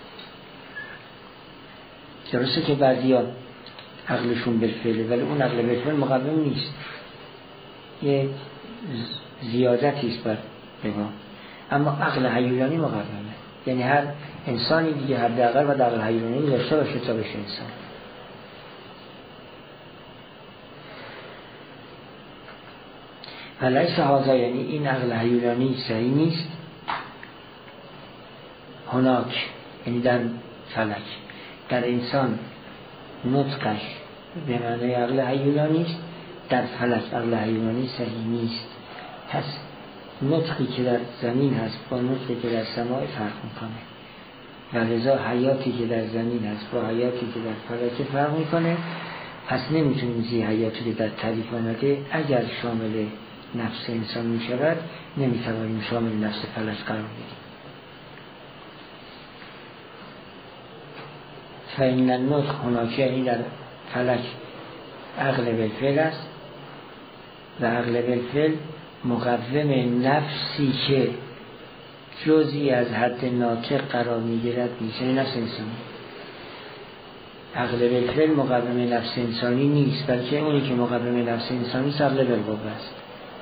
درسته که بعضیا عقلشون بالفعله، ولی اون عقل بالفعل مقابل نیست، یه زیادتی است بر نگاه، اما عقل هیولانی مقابله. یعنی هر انسانی دیگه حداقل و عقل هیولانی داشته باشه تا بشه انسان. ولیس هذا یعنی این عقل هیولانی صحیح نیست. هناک یعنی در فلک، در انسان نطقش به معنای عقل هیولانی است، در فلک عقل هیولانی صحیح نیست. پس نطقی که در زمین هست با نطقی که در سماع فرق میکنه و لذا حیاتی که در زمین هست با حیاتی که در فلک فرق میکنه. پس نمیتونیم زی حیاتی که در تعریف آمده اگر شامل نفس انسان میشود نمیتوانیم شامل نفس فلک قرار بدیم. فإن النطق هناك یعنی در فلک عقل بالفعل است و عقل بالفعل مقوم نفسی که جزئی از حد ناطق قرار میگیرد نیست، یعنی نفس انسانی. عقل بالفعل مقوم نفس انسانی نیست، بلکه اونی که مقوم نفس انسانی است عقل بالقوه است.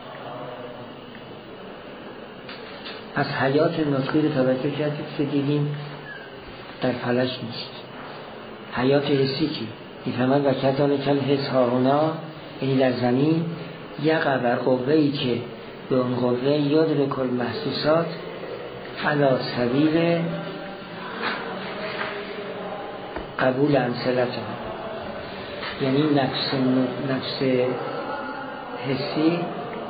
از حیات نطقی رو توجه کردید که دیدیم در فلک نیست. حیات حسی که میفهمد و کذالک الحس ها هنا یعنی در زمین یقع بر قوه‌ای که به اون قوه یدرک المحسوسات علی سبیل قبول امثلتها، یعنی نفس حسی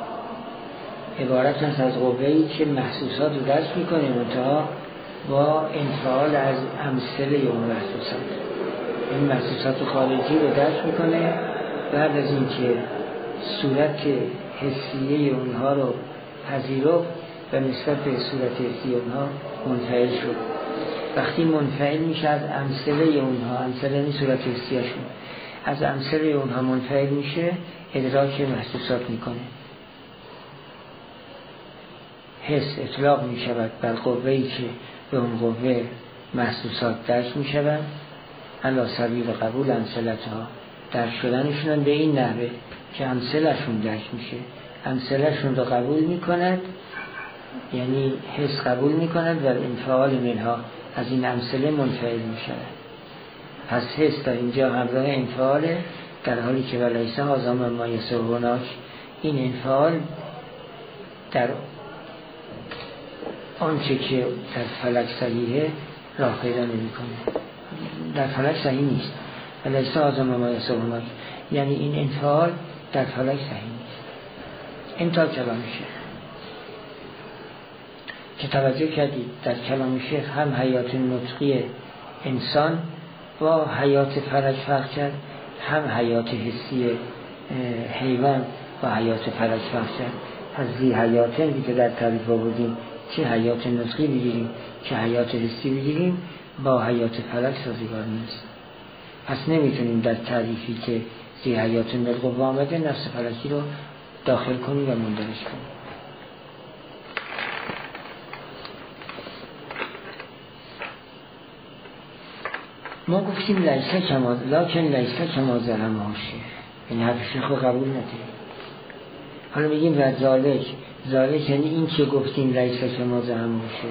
عبارت است از قوه‌ای که محسوسات رو درک میکنه منتها با انفعال از امثله اون محسوسات. این محسوسات خارجی رو درک میکنه بعد از اینکه صورت حسیه اونها رو پذیرفت و نسبت به صورت حسی اونها منفعل شد. وقتی منفعل میشه از امثله اونها، امثله این صورت حسیه‌شون، از امثله اونها منفعل میشه، ادراک محسوسات میکنه. حس اطلاق میشود بر قوه‌ای که به اون قوه محسوسات درک میشود علی سبیل قبول امثلتها، درک شدنشون به این نحوه که امثلشون درک میشه، امثلشون رو قبول میکند، یعنی حس قبول میکند و انفعال منها از این امثله منفعل میشود. پس حس تا اینجا همراه انفعاله، در حالی که ولیسه آزام ما یسروناک، این انفعال در آنچه که در فلک صحیحه راه پیدا نمی‌کنه، در فلک صحیح نیست. ولیسه آزام ما یسروناک یعنی این انفعال در فلک صحیح نیست. این تا کلام شیخ که توجه کردید در کلام شیخ هم حیات نطقی انسان با حیات فلک فرق کرد، هم حیات حسی حیوان با حیات فلک فرق کرد. از زی حیاتن که در تعریف آوردیم، چه حیات نطقی بگیریم چه حیات حسی بگیریم، با حیات فلک سازگار نیست. پس نمیتونیم در تعریفی که زی حیات نطقی آمده نفس فلکی رو داخل کنیم و مندرج کنیم. ما گفتیم لیسه کما، لکن لیسه کما زعم شیخ، این حرف شیخ رو قبول نداریم. حالا میگیم و ذالک یعنی این که گفتیم لیسه کما زعم شیخ،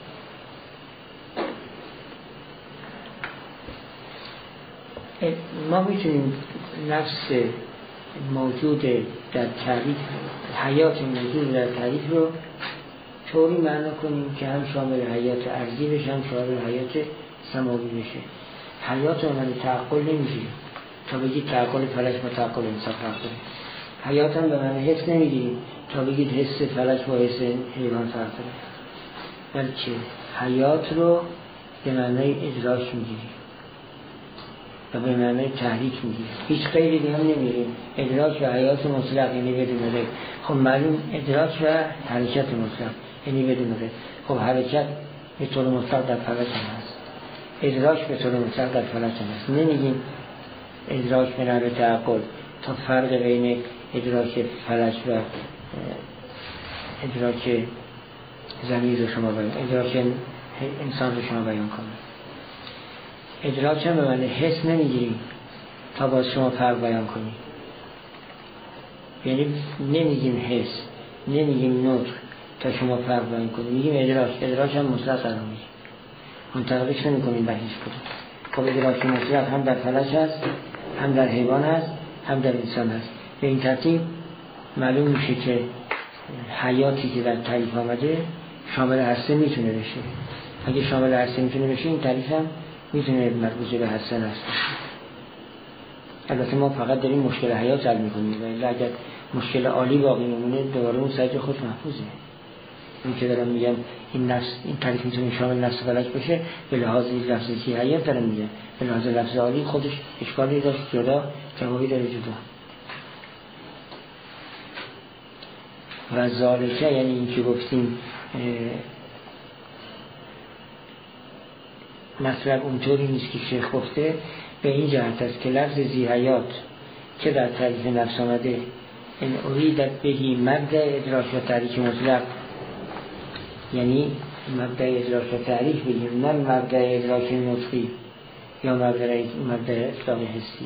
ما میتونیم نفس موجود در تعریف، حیات موجود در تعریف رو طوری معنا کنیم که هم شامل حیات ارضی بشه هم شامل حیات سماوی بشه. حیات رو من تعقل نمیگیریم تا بگید تعقل فلک با تعقل انسان فرق داره. حیات هم به من حس نمیگیریم تا بگید حس فلک با حس حیوان فرق داره. بلکه حیات رو به معنی ادراک میگیریم و به معنی تحریک میگیریم، هیچ غیری دیگه هم نمیگیریم. ادراک و حیات مطلق یعنی بدون غیر. خب معلوم ادراک و حرکت مطلق یعنی بدون غیر. خب حرکت به طور مطلق در فلک هم هست، ادراک به طور مطلق در فلک هم هست. نمیگیم ادراک به نحو تعقل تا فرق بین ادراک فلک و ادراک زمین رو شما بیان، ادراک انسان رو شما بیان کنید. ادراک هم به معنی حس نمیگیریم تا باز شما فرق بیان کنید. یعنی نمیگیم حس، نمیگیم نطق تا شما فرق بیان کنید، میگیم ادراک هم مطلق قرار میگیم، منطبقش نمی کنیم به هیچ کدوم. خب ادراک مطلق هم در فلک هست، هم در حیوان هست، هم در انسان هست. به این ترتیب معلوم میشه که حیاتی که در تعریف آمده شامل هسته میتونه بشه. اگه شامل هسته میتونه بشه این تعریف هم میتونه مربوط به هسته هست. البته ما فقط داریم مشکل حیات حل میکنیم، ولی اگر مشکل عالی باقی میمونه دوباره اون سایت خود محفوظه. این که دارم میگم این نفس، این تعریف میتونه شامل نفس فلک بشه به لحاظ لفظی حیات دارم میگم، به لحاظ لفظ عالی خودش اشکالی داشت جدا، جوابی داره جدا. و ذالکه یعنی این که گفتیم مطلب اونطوری نیست که شیخ گفته، به این جهت است که لفظ زی حیات که در تعریف نفس آمده این اریدت بهی مبدأ ادراک و تعریف مطلق، یعنی مبدأ ادراک و تعریف بگیم، نه مبدأ ادراک نطقی یا مبدأ اطلاق حسی.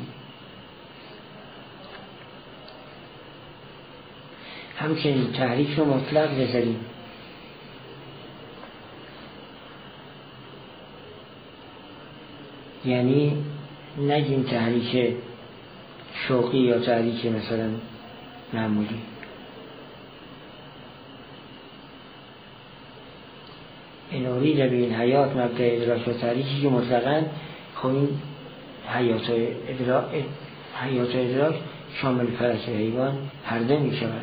همچنین تعریف مطلق بذاریم، یعنی نگیم تحریک شوقی یا تحریک مثلا معمولی. این اورید به این حیات مبدأ ادراک و تحریکی که مطلقاً خب این حیات و ادراک شامل فلک حیوان هر دو می شود.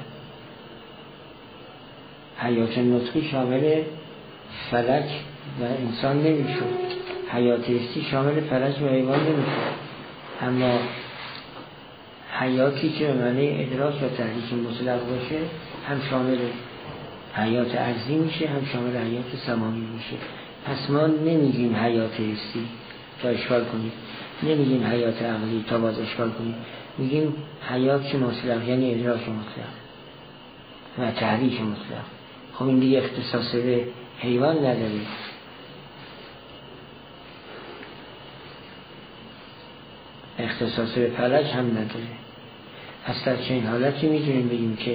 حیات نطقی شامل فلک و انسان نمی شود، حیات حسی شامل فلک و حیوان نمی شود. اما حیاتی که به معنی ادراک و تحریک مطلق باشه هم شامل حیات ارضی میشه هم شامل حیات سماوی میشه. پس ما نمیگیم حیات حسی تا اشکال کنید، نمیگیم حیات عقلی تا باز اشکال کنید، میگیم حیات مطلق یعنی ادراک مطلق و تحریک مطلق. خب این دیگه اختصاص به حیوان نداره، اختصاص به فلک هم نداره. پس در چنین حالتی میتونیم بگیم که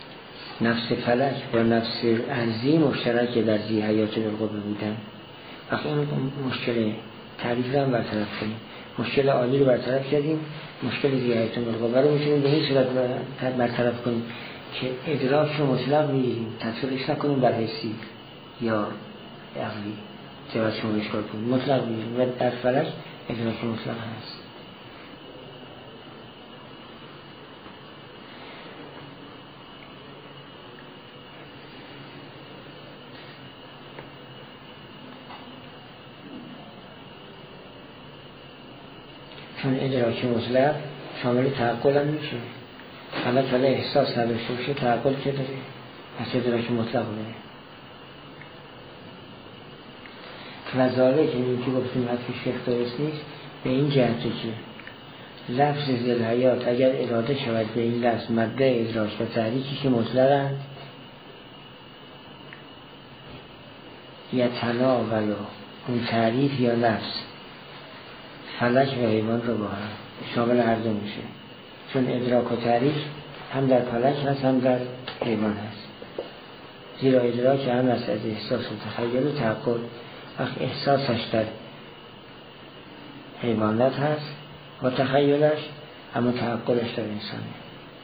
نفس فلک و نفس ارضی مشترک در زی حیات بالقوه بودن وقتی این مشکل تعریف رو هم برطرف کنیم، مشکل عالی رو برطرف کردیم، مشکل ذی‌حیات ملغوبه رو میتونیم به این صورت برطرف کنیم که ادراک رو مطلق میگیریم، تطبیقش نکنیم بر حسی یا عقلی، جواب شما اشکال کنیم، مطلق میگیریم و در فلک ادراک مطلق هست. چون ادراک مطلق شامل تعقل هم میشه، فلک ولی احساس نداشته باشه تعقل که داره، پس ادراک مطلق داره. و ذالک که این که گفتیم حرف شیخ درست نیست به این جهته که لفظ ذی‌حیات اگر اراده شود به این لفظ مبدأ ادراک و تحریکی که مطلقند یا تناولو اون تعریف یا نفس فلک و حیوان رو با هم شامل هر دو میشه، چون ادراک و تعریف هم در فلک هست هم در حیوان هست، زیرا ادراک هم هست از احساس و تخیل و تعقل. وقت احساسش در حیوانات هست و تخیلش، اما تعقلش در انسانه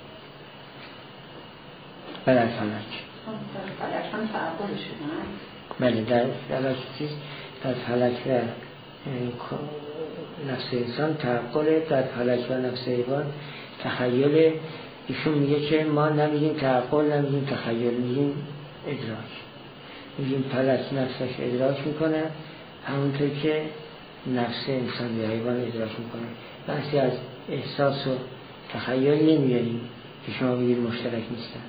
و در فلک. در فلک هم تعقلش بله در فلک و نفس انسان تعقل، در فلک و نفس حیوان تخیل. ایشون میگه که ما نمیگیم تعقل، نمیگیم تخیل، میگیم ادراک. میگیم فلک نفسش ادراک میکنه همونطور که نفس انسان یا حیوان ادراک میکنه. بحثی از احساس و تخیل نمیاریم که شما بگید مشترک نیستن.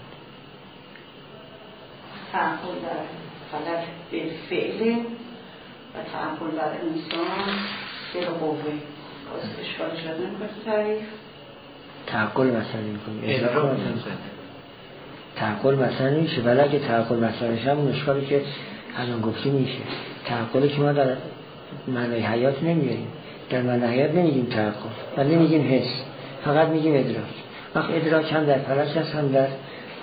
تعقل در فلک به فعل و تعقل در انسان به قوه. اشکال شد نمیکنه تعریف؟ تعقل مثلا میکنیم، تعقل مثلا میشه، ولی اگه تعقل مثلا میشه همون اشکالی که الان گفتی میشه. تعقلی که ما در معنای حیات نمیاریم، در معنای حیات نمیگیم تعقل و نمیگیم حس، فقط میگیم ادراک. وقت ادراک هم در فلک هست هم در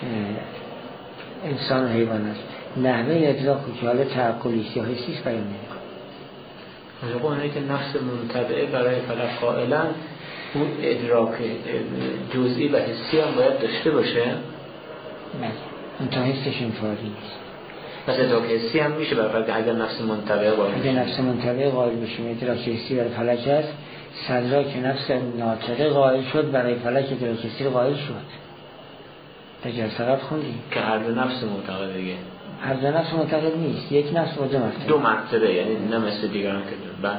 انسان و حیوان هست. نحوه ادراک که حالا تعقلیست یا حسیست بیان نمیکنه. خب اونایی که نفس منطبعه برای فلک قائلن، اون ادراک جزئی و حسی هم باید داشته باشه؟ نه، اون تا حسش انفرادی نیست. پس ادراک حسی هم میشه برای فلک اگر نفس منطبعه قائل بشه؟ اگر نفس منطبعه قائل بشه ادراک حسی برای فلک هست، صدرا که نفس ناطقه قائل شد برای فلک ادراک حسی رو قائل شد. در جلسقت خوندیم که هر دو نفس معتقد دیگه، هر دو نفس معتقد نیست، یک نفس و دو مرتبه، یعنی نه مثل دیگران که بله،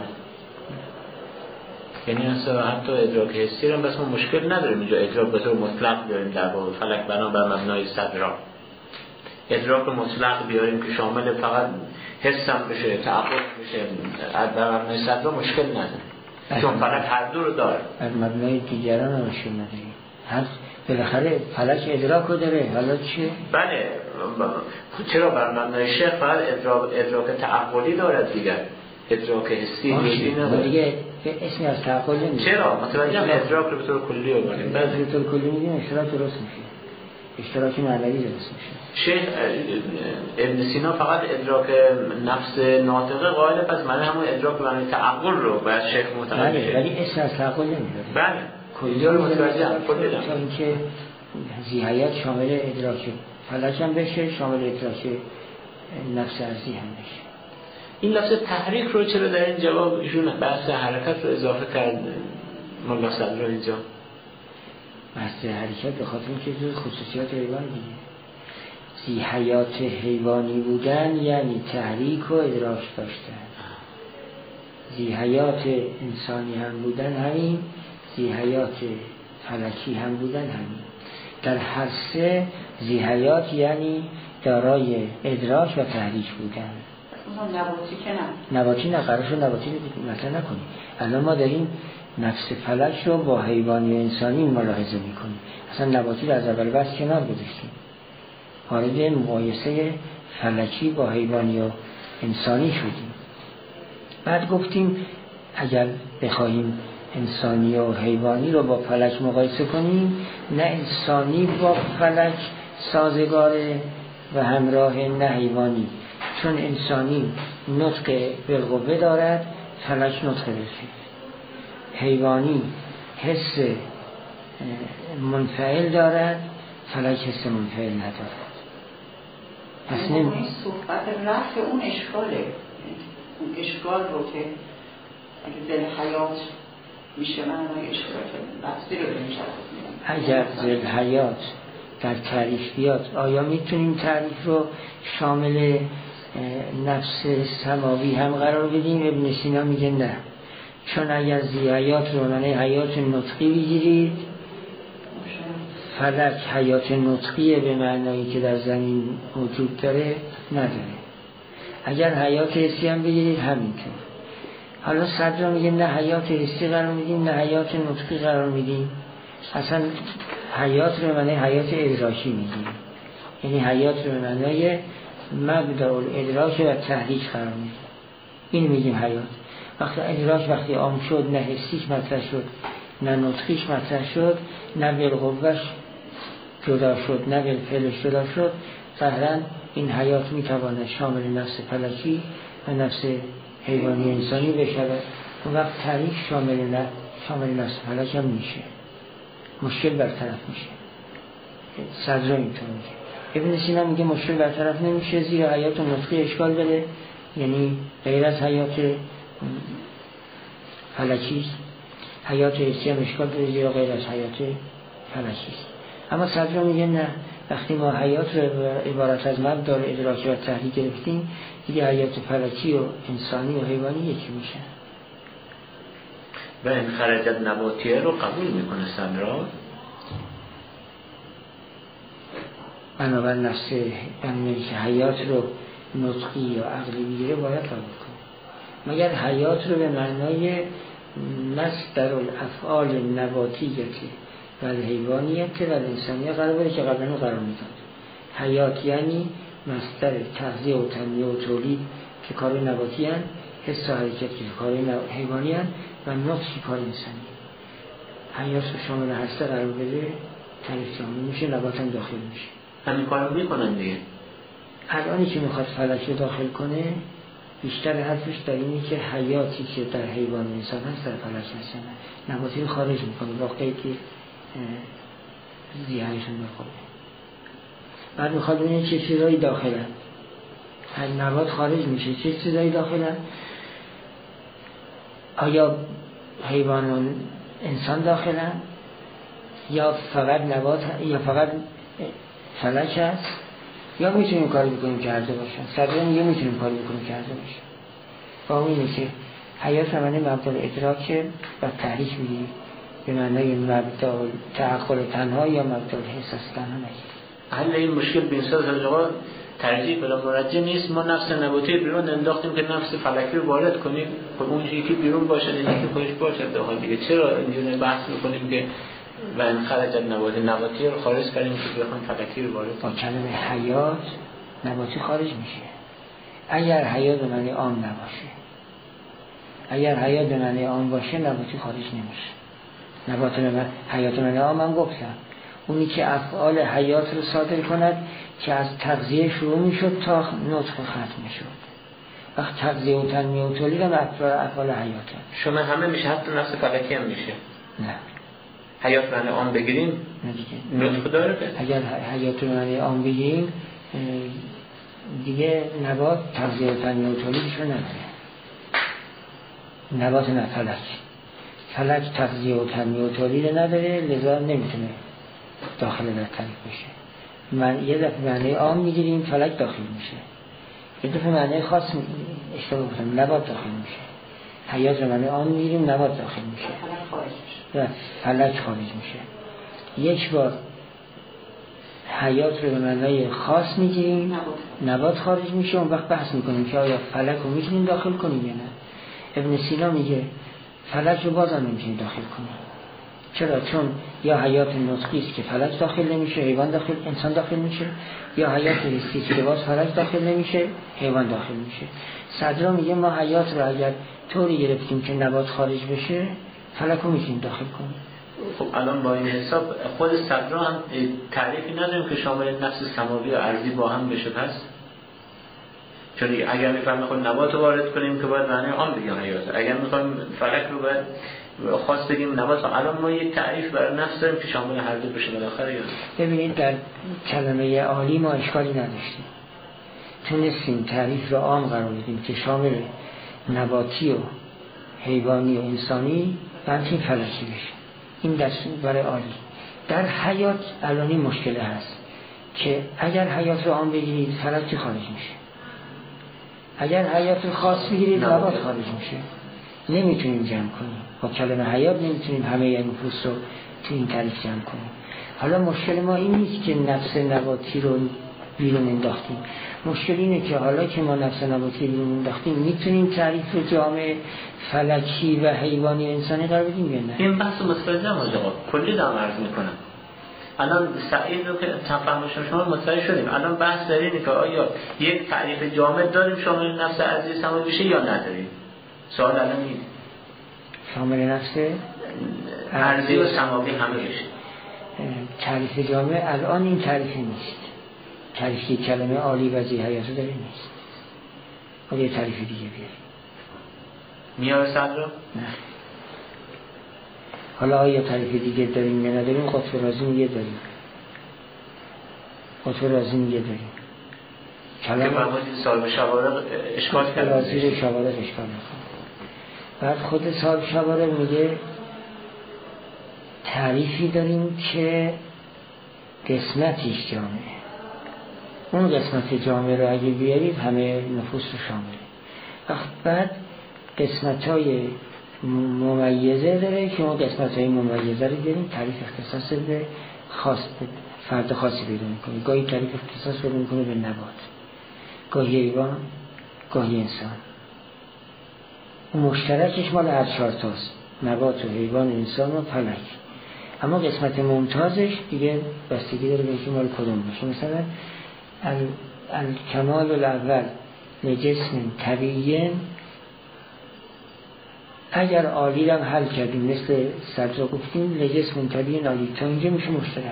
یعنی اصلا حتی ادراک حسی رو بس ما مشکل نداریم اینجا ادراک به طور مطلق بیاریم در باب فلک بنا بر مبنای صدرا. ادراک مطلق بیاریم که شامل فقط حس هم بشه، تعقل بشه، در مبنای صدرا مشکل نداره، چون فلک هر دو رو داره. از مبنای دیگران هم مشکل نداریم، هر بالاخره فلک ادراک رو داره. حالا چیه؟ بله، چرا بر مبنای شیخ فقط ادراک تعقلی دارد دیگر، ادراک حسی نداره دیگه، اسمی از تعقل نمیشه. چرا؟ متوجه ادراک رو به طور کلی بگیم، به طور کلی میگیم اشتراک درست میشه، اشتراک معنوی درست میشه. شیخ ابن سینا فقط ادراک نفس ناطقه قائله، پس معنی همون ادراک معنی تعقل رو باید شیخ معتقد بشه. ولی اسم از تعقل نمیداره. بله کلی رو متوجه هم کلی تا اینکه ذی‌حیات شامل ادراک فلک هم بشه، شامل ادراک نفس ارضی هم بشه. این لفظ تحریک رو چرا در این جواب ایشون بحث حرکت رو اضافه کرد مولا صدر اینجا؟ بحث حرکت به خاطر اینکه جز خصوصیات حیوان دیگه. ذی‌حیات حیوانی بودن یعنی تحریک و ادراک داشتن. ذی‌حیات انسانی هم بودن همین، ذی‌حیات فلکی هم بودن همین. در هر سه ذی‌حیات یعنی دارای ادراک و تحریک بودن. نباتی که نه، نباتی نه، قرارش نباتی مثلا نکنیم. الان ما داریم نفس فلک رو با حیوانی و انسانی ملاحظه میکنیم، اصلا نباتی رو از اول بس کنار گذاشتیم، وارد مقایسه فلکی با حیوانی و انسانی شدیم. بعد گفتیم اگر بخواهیم انسانی و حیوانی رو با فلک مقایسه کنیم، نه انسانی با فلک سازگاره و همراه، نه حیوانی، چون انسانی نطق بالقوه دارد، فلک نطق بالفعل. حیوانی حس منفعل دارد، فلک حس منفعل ندارد. پس این صحبت رفع اون اشکاله، اون اشکال رو که اگه ذل حیات میشه معنای اشکالات لفظی رو بینشد. اگر ذل حیات در تعریف بیاد، آیا میتونیم تعریف رو شامل نفس سماوی هم قرار بدیم؟ ابن سینا میگه نه، چون اگر ذی حیات رو معنی حیات نطقی بگیرید، فلک حیات نطقیه به معنایی که در زمین وجود داره نداره. اگر حیات حسی هم بگیرید همینطور. حالا صدرا میگه نه حیات حسی قرار میدیم نه حیات نطقی قرار میدیم، اصلا حیات رو معنی حیات ادراکی میگیم، یعنی حیات رو معنی مبدأ الادراک و تحریک قرار میدیم. این میگیم حیات. وقتی ادراک وقتی عام شد، نه حسیش مطرح شد نه نطقیش مطرح شد، نه بالقوهش جدا شد نه بالفعلش جدا شد، ظاهراً این حیات میتواند شامل نفس فلکی و نفس حیوانی انسانی بشود. اون وقت تعریف شامل نفس فلک هم میشه، مشکل برطرف میشه. صدرا اینطور میگه. ابن سینا میگه مشکل برطرف نمیشه، زیرا حیات نطقی اشکال داره، یعنی غیر از حیات فلکی است. حیات حسی هم اشکال داره، زیرا غیر از حیات فلکی است. اما صدرا میگه نه، وقتی ما حیات رو عبارت از مبدأ ادراکی و تحریک گرفتیم، دیگه حیات فلکی و انسانی و حیوانی یکی میشه. و این خرجت نباتیه رو قبول میکنه صدرا؟ بنابر نفس بنابراین که حیات رو نطقی یا عقلی بگیره باید قبول کنه، مگر حیات رو به معنای مصدر الافعال نباتیتی و حیوانیتی و انسانیه قرار بده که قبلا قرار میداد. حیات یعنی مصدر تغذیه و تنمیه و تولید که کار نباتی هن، حس و حرکت که کار حیوانی هن، و نطق که کار انسانی. حیات رو شامل هسته قرار بده، تعریف شامل میشه، نبات هم داخل میشه. همین کار رو میکنن دیگه. الانی که میخواد فلک رو داخل کنه، بیشتر حرفش در اینه که حیاتی که در حیوان انسان هست در فلک هست، نباتی رو خارج میکنه، واقعی که زیهایشون بخوره. بعد میخواد ببینه چه چیزایی داخلن. هر نبات خارج میشه، چه چیزایی داخلن؟ آیا حیوان انسان داخلن؟ یا فقط نبات یا فقط فلک هست؟ یا میتونیم کاری بکنیم که هر دو باشن؟ صدرا میگه میتونیم کاری بکنیم که هر دو باشن. با اینه که حیات معنی مبدأ ادراک و تحریک میگیم، به معنی مبدأ تعقل تنها یا مبدأ حس تنها نگیم. حل این مشکل به اینساز آقا ترجیح بلا مرجع نیست. ما نفس نباتی بیرون انداختیم که نفس فلکی رو وارد کنیم، خب اون یکی بیرون باشه یکی خودش باشه داخل دیگه. چرا اینجوری بحث میکنیم که و این خرجت نباتی رو خارج کردیم که بخوایم فلکی رو وارد با کلمه حیات نباتی خارج میشه. اگر حیات به معنی عام نباشه، اگر حیات به معنی عام باشه نباتی خارج نمیشه. حیات به معنی عام هم گفتم، اونی که افعال حیات رو صادر کند که از تغذیه شروع میشد تا نطق ختم میشد. وقت تغذیه و تنمیه و تولید هم افعال حیات هم. شما همه میشه، حتی نفس فلکی هم میشه. نه حیات معنی عام بگیریم نطق داره. اگر حیات معنی عام بگیریم دیگه نبات تغذیه و تنمیه و تولیدش رو نداره. نبات نه، فلک تغذیه و تنمیه و تولید نداره، لذا نمیتونه داخل در تعریف بشه. من یه دفعه معنی عام میگیریم فلک داخل میشه، یه دفعه معنی خاص اشتباه گفتم نبات داخل میشه. حیات رو معنی عام میگیریم نبات داخل میشه و فلک خارج میشه. یک بار حیات رو به معنی خاص میگیریم نبات خارج میشه، اون وقت بحث میکنیم که آیا فلک رو میتونیم داخل کنیم یا نه. ابن سینا میگه فلک رو بازم نمیتونیم داخل کنیم. چرا؟ چون یا حیات نطقی است که فلک داخل نمیشه، حیوان داخل، انسان داخل میشه، یا حیات حسی است که باز فلک داخل نمیشه، حیوان داخل میشه. صدرا میگه ما حیات رو اگر طوری گرفتیم که نبات خارج بشه، فلک رو میتونیم داخل کنیم. خب الان با این حساب خود صدرا هم تعریفی نداریم که شامل نفس سماوی و ارضی با هم بشه. پس چون اگر میفهمیم خود نبات رو وارد کنیم که باید معنی عام بگیم حیات، اگر میخوایم فلک رو باید خاص بگیم نبات. الان ما یک تعریف برای نفس داریم که شامل هر دو بشه بالاخره. یا ببینید در کلمه عالی ما اشکالی نداشتیم، تونستیم تعریف رو عام قرار بدیم که شامل نباتی و حیوانی و انسانی و همچنین فلکی بشه. این دستور برای عالی. در حیات الانی مشکل هست که اگر حیات رو عام بگیرید فلکی خارج میشه، اگر حیات رو خاص بگیرید نبات خارج میشه. نمیتونیم جمع کنیم با کلمه حیات، نمیتونیم همه نفوس رو تو این تعریف جمع کنیم. حالا مشکل ما این نیست که نفس نباتی رو بیرون انداختیم، مشکل اینه که حالا که ما نفس نباتی بیرون انداختیم میتونیم تعریف رو جامع فلکی و حیوانی انسانی قرار بدیم یا نه؟ این بحث مستلزم آقا کلی دارم عرض میکنم. الان سعید رو که تفهمش شما متوجه شدیم، الان بحث در اینه که آیا یک تعریف جامع داریم شامل نفس عزیز سماوی بشه یا نداریم. سوال الان اینه، شامل نفس ارضی و سماوی همه بشه. تعریف جامع الان این تعریف نیست، تعریفی کلمه عالی و ذی حیات داره نیست. حالا یه تعریف دیگه بیاریم. میاره صدر رو؟ نه. حالا آیا تعریف دیگه داریم یا نداریم؟ قطب رازی میگه داریم. قطب رازی میگه داریم. که فرمودید صاحب شوارق اشکال کرده. رازی رو شوارق اشکال میکنه. بعد خود صاحب شوارق میگه تعریفی داریم که قسمتیش جامعه. اون قسمت جامعه رو اگه بیارید همه نفوس رو شامله. بعد قسمت‌های ممیزه داره که اون قسمت‌های ممیزه رو داریم تعریف اختصاص به خاص فرد خاصی پیدا می‌کنه. گاهی تعریف اختصاص پیدا می‌کنه به نبات، گاهی حیوان، گاهی انسان. اون مشترکش مال هر چهار تاست، نبات و حیوان و انسان و فلک. اما قسمت ممتازش دیگه بستگی داره به اینکه مال کدوم باشه. مثلا الکمال الاول لجسم طبیعی، اگر عالی رو حل کردیم مثل سبزا گفتیم لجسم طبیعی عالی، تا اینجا میشه مشترک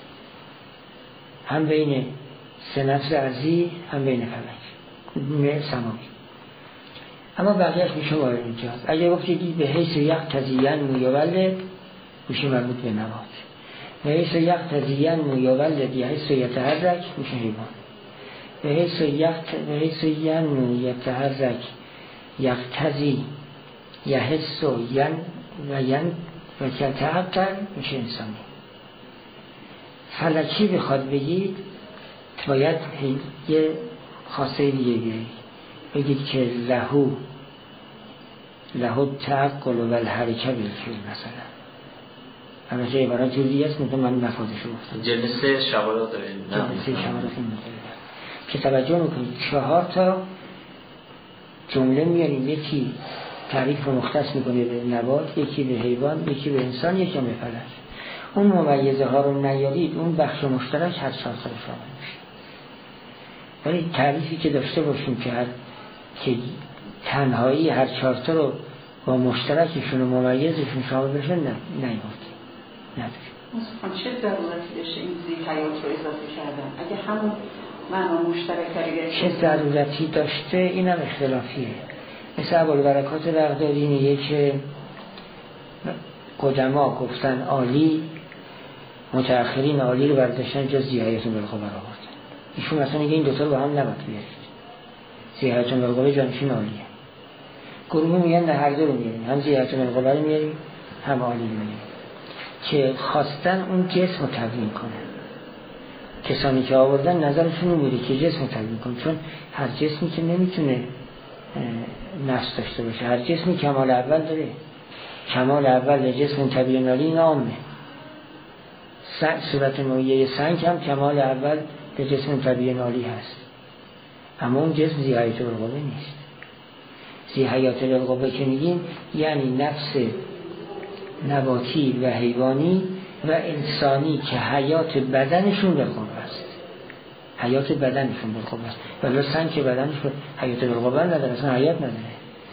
هم بین سه نفس ارضی هم بین فلک سماوی. اما بقیهش میشه وارد اینجا. اگر گفتید به حیث یقتضی مویولد میشه مربوط به نبات، به حیث یقتضی مویولد یا حیث یتحرک میشه حیوان، به حیث یتحرک یقتضی یحس و یتعقل میشه انسانی. فلکی بخواد بگید باید یه خاصه دیگه بیارید، بگید که لهو تعقل و الحرکه بالفعل مثلا. البته عبارت جوری است مثل من مفادشو گفتم. جلسه شوارق داره. جلسه شوارق که توجه میکنید 4 تا جمله میاریم، یکی تعریف رو مختص میکنه به نبات، یکی به حیوان، یکی به انسان، یکی به فلک. اون ممیزه ها رو نیارید اون بخش مشترک هر 4 تا شامل میشه. ولی تعریفی که داشته باشیم که تنهایی هر 4 تا رو با مشترکشون و ممیزشون شامل بشه نیافتیم. نداریم. چه ضرورتی داشته این ذی حیات رو اضافه کردن؟ اگه همون معنا مشترک چه ضرورتی داشته اینم اختلافیه. مثل ابوالبرکات بغدادی میگه که قدما گفتن عالی، متأخرین عالی رو برداشتن جز ذی حیات بالقوه آوردن. ایشون مثلا میگه این دوتا رو با هم نباید بیارید، ذی حیات بالقوه جانشین عالیه. گروه میگن نه هر دو رو میاریم، هم ذی حیات بالقوه رو میاریم هم عالی رو میاریم، که خواستن اون جسم رو تبیین کنه. کسانی که آوردن نظرشون اون بوده که جسم رو تبیین کنه، چون هر جسمی که نمیتونه نفس داشته باشه، هر جسمی کمال اول داره. کمال اول جسم طبیعی عالی نامه. صورت نوعیه سنگ هم کمال اول به جسم طبیعی عالی هست، اما اون جسم ذی حیات بالقوه نیست. ذی حیات بالقوه که میگیم یعنی نفس نباتی و حیوانی و انسانی که حیات بدنشون بالقوه است، حیات بدنشون بالقوه است. ولی سنگ که بدنش حیات بالقوه نداره، اصلا حیات نداره.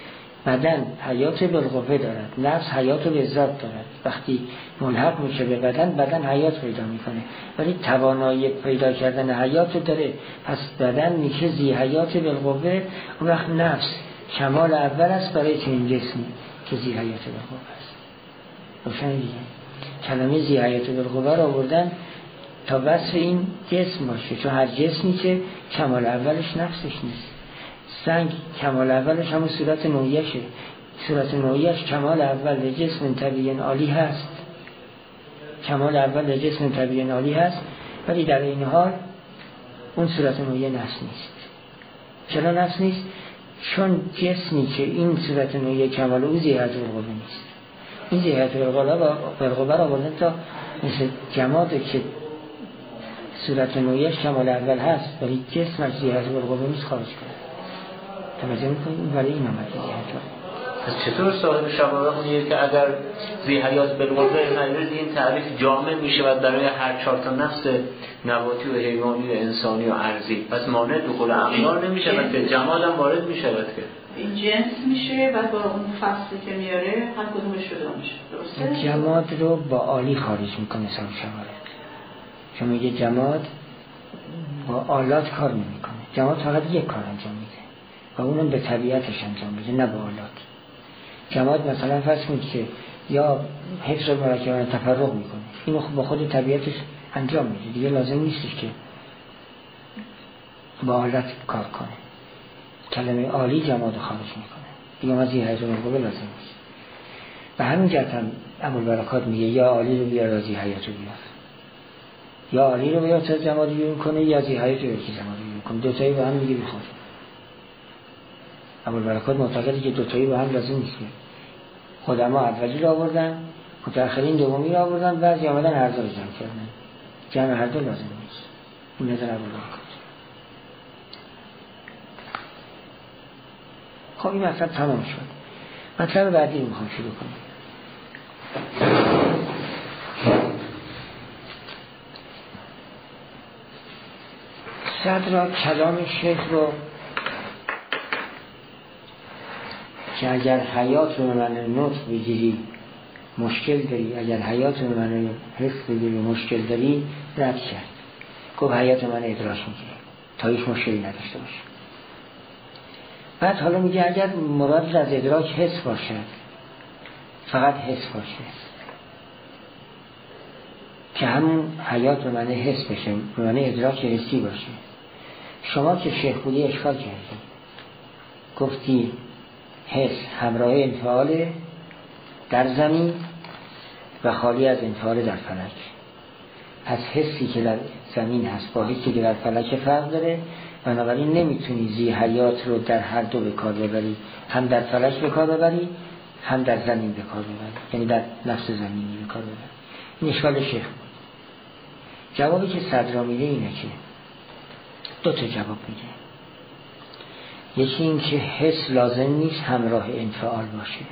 بدن حیات بالقوه دارد، نفس حیات بالذات دارد. وقتی ملحق میشه به بدن حیات پیدا میکنه، ولی توانایی پیدا کردن حیات داره. پس بدن میشه ذی حیات بالقوه. اون وقت نفس کمال اول است برای چنین جسمی که ذی حیات بالقوه است. روشن دیگه. کلمه ذی حیات بالقوه رو آوردن تا وصف این جسم باشه، چون هر جسمی که کمال اولش نفسش نیست. سنگ کمال اولش همون صورت نوعیشه. صورت نوعیش کمال اول جسم طبیعی عالی هست، کمال اول جسم طبیعی عالی هست، ولی در این حال اون صورت نوعی نفس نیست. چرا نفس نیست؟ چون جسمی که این صورت نوعی کمال او ذی حیات بالقوه نیست. این ذی حیات بالقوه را بردن تا مثل جماده که صورت نوعیش کمال اول هست ولی جسمش ذی حیات بالقوه نیست خارج کنه. توجه میکنید؟ ولی این آمده ذی حیات. پس چطور صاحب شبابه اونیه که اگر ذی حیات بالقوه مجرد این تعریف جامع میشود برای هر 4 تا نفس نباتی و حیوانی و انسانی و ارضی، پس مانع دخول اغیار نمیشود که جمال هم وارد میشود که این جنس میشه و با اون فصلی که میاره هر کدومش شده میشه. درسته؟ جماد رو با عالی خارج میکنه صاحب شبابه. چون میگه جماد با آلات کار نمیکنه. جماد فقط یک کار انجام میده و اونم به طبیعتش انجام میده، نه با آلات. جماد مثلا فرض کنید که یا حفظ مرکبات تفرق میکنه، اینو با خود طبیعتش انجام میده، دیگه لازم نیستش که با آلات کار کنه. کلمه عالی جماد خارج میکنه، دیگه ما ذی حیات بالقوه لازم نیست. و همین جهت هم ابوالبرکات میگه یا عالی رو بیار یا ذی حیات رو بیار، یا عالی رو بیار تا جماد رو بیرون کنه یا ذی حیات رو بیار که جماد رو بیرون کنه. دوتایی با هم میگه بیخوره. ابوالبرکات معتقده که دوتایی با هم لازم نیست. قدما اولی رو آوردن، متأخرین دومی رو آوردن، بعضی آمدن هر دو رو جمع کردن. جمع هر دو لازم نیست. این نظر ابوالبرکات. خب این مطلب تمام شد. مطلب بعدی رو میخوام شروع کنیم. صدر کلام شیخ رو که اگر حیات رو من نطق بگیری مشکل داری، اگر حیات رو من حس بگیری مشکل داری، رد کرد. گفت حیات من ادراک میگیری تا هیچ مشکلی نداشته باشه. بعد حالا میگه اگر مراد از ادراک حس باشه، فقط حس باشه که همون حیات رو من حس بشه، من ادراک حسی باشه. شما که شیخ بودی اشکال کردی، گفتی حس همراه انفعال در زمین و خالی از انفعال در فلک. از حسی که در زمین هست با حسی که در فلک فرق داره، بنابراین نمیتونی ذی حیات رو در هر دو به کار ببری، هم در فلک به کار ببری هم در زمین به کار ببری، یعنی در نفس زمینی به کار ببری. این اشکال شیخ بود. جوابی که صدرا میده اینه که دو تا جواب میده. یکی این که حس لازم نیست همراه انفعال باشه.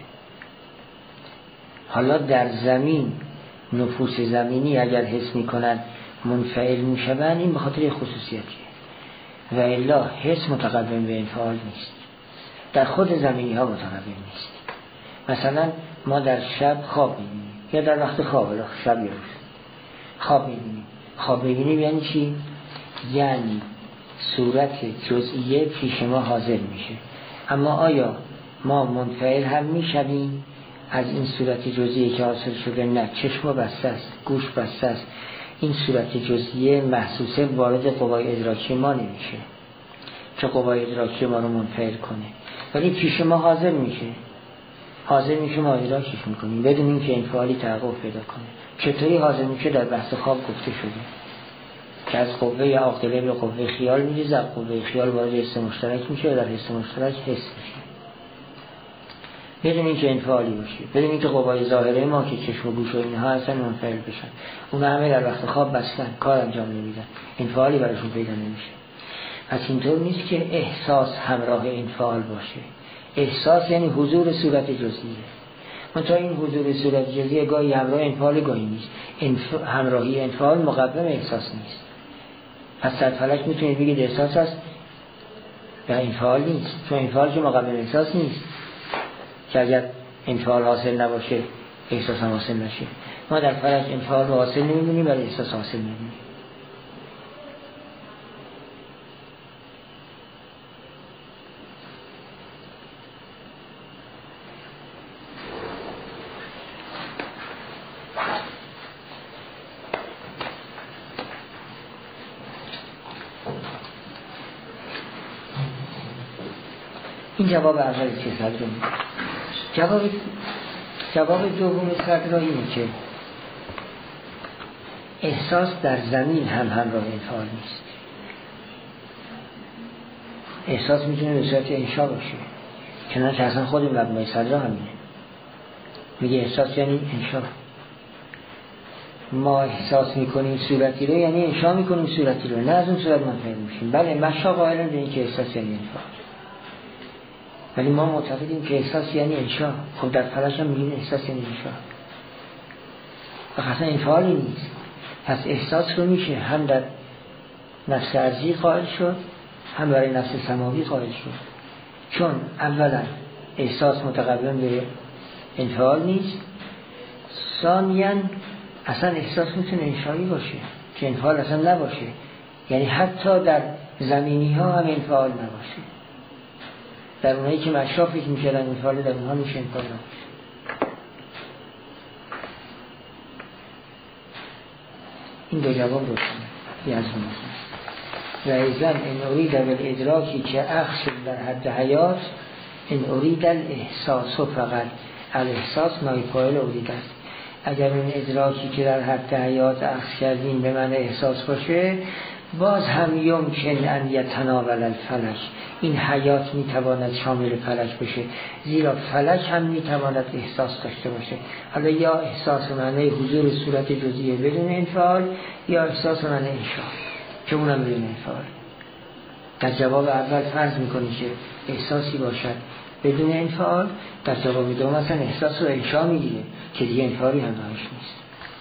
حالا در زمین نفوس زمینی اگر حس میکنن منفعل میشون، این به خاطر خصوصیتیه و الا حس متقدم به انفعال نیست، در خود زمینی ها متقدم نیست. مثلا ما در شب خواب میبینیم یا در وقت خواب، شب یا روز خواب میبینیم. خواب میبینیم یعنی چی؟ یعنی صورت جزئیه پیش ما حاضر میشه، اما آیا ما منفعل هم میشویم از این صورت جزئیه که حاصل شده؟ نه، چشم بسته است، گوش بسته است، این صورت جزئیه محسوسه وارد قوای ادراکی ما نمیشه که قوای ادراکی ما رو منفعل کنه، ولی پیش ما حاضر میشه ما ادراکش میکنیم بدون اینکه انفعالی تحقق پیدا کنه. چطوری حاضر میشه؟ در بحث خواب گفته شده که از قوه عاقله به قوه خیال میریزه، از قوه خیال وارد حس مشترک میشه و در حس مشترک حس میشه بدون اینکه انفعالی باشه، بدون اینکه قوای ظاهره ما که چشم و گوش و اینها اصلا منفعل بشن. اون همه در وقت خواب بستن، کار انجام نمیدن، انفعالی براشون پیدا نمیشه. پس اینطور نیست که احساس همراه انفعال باشه. احساس یعنی حضور صورت جزئیه، منتها این حضور صورت جزئیه گاهی همراه انفعال گاهی نیست. همراهی انفعال مقدم احساس نیست. پس در فلک میتونید بگید احساس هست و انفعال نیست، چون انفعال که مقدم احساس نیست. که اگر انفعال حاصل نباشه احساس هم حاصل نشه. ما در فلک انفعال رو حاصل نمی‌بینیم ولی احساس حاصل می‌بینیم. این جواب اول چه صدر رو میده. جواب دوم صدر اینه که احساس در زمین هم همراه انفعال نیست. احساس میتونه به صورت انشا باشه، چنانچه اصلا خود مبنای صدر همینه، میگه احساس یعنی انشا. ما احساس میکنیم صورتی رو یعنی انشا میکنیم صورتی رو، نه از اون صورت منفعل میشیم. بله مشا قائلن به این که احساس یعنی انفعال، ولی ما معتقدیم که احساس یعنی انشا. خب در فلک هم میگیم احساس یعنی انشا و اصلا انفعالی نیست. پس احساس رو میشه هم در نفس ارضی قائل شد، هم برای نفس سماوی قائل شد، چون اولا احساس متقابل به انفعال نیست، ثانیاً اصلا احساس میتونه انشایی باشه که انفعال اصلا نباشه، یعنی حتی در زمینی ها هم انفعال نباشه. در اونایی که مشا فکر میکردن انفعال، در اونها میشه انفعال نباشه. این دو جواب رو کنه از اون و ایزن این ارید بالادراکی که اخش در حد حیات، این ارید الاحساس و فقط الاحساس نایفایل ارید است. اگر این ادراکی که در حد حیات اخش کردین به من احساس باشه، باز هم یمکن ان یتناول الفلک، این حیات میتواند شامل فلک بشه، زیرا فلک هم میتواند احساس داشته باشه. حالا یا احساس معنی حضور صورت جزئیه بدون انفعال، یا احساس معنی انشا که اونم بدون انفعال. در جواب اول فرض میکنی که احساسی باشد بدون انفعال، در جواب دوم مثلا احساس رو انشا میگیره که دیگه انفعالی هم داشت نیست.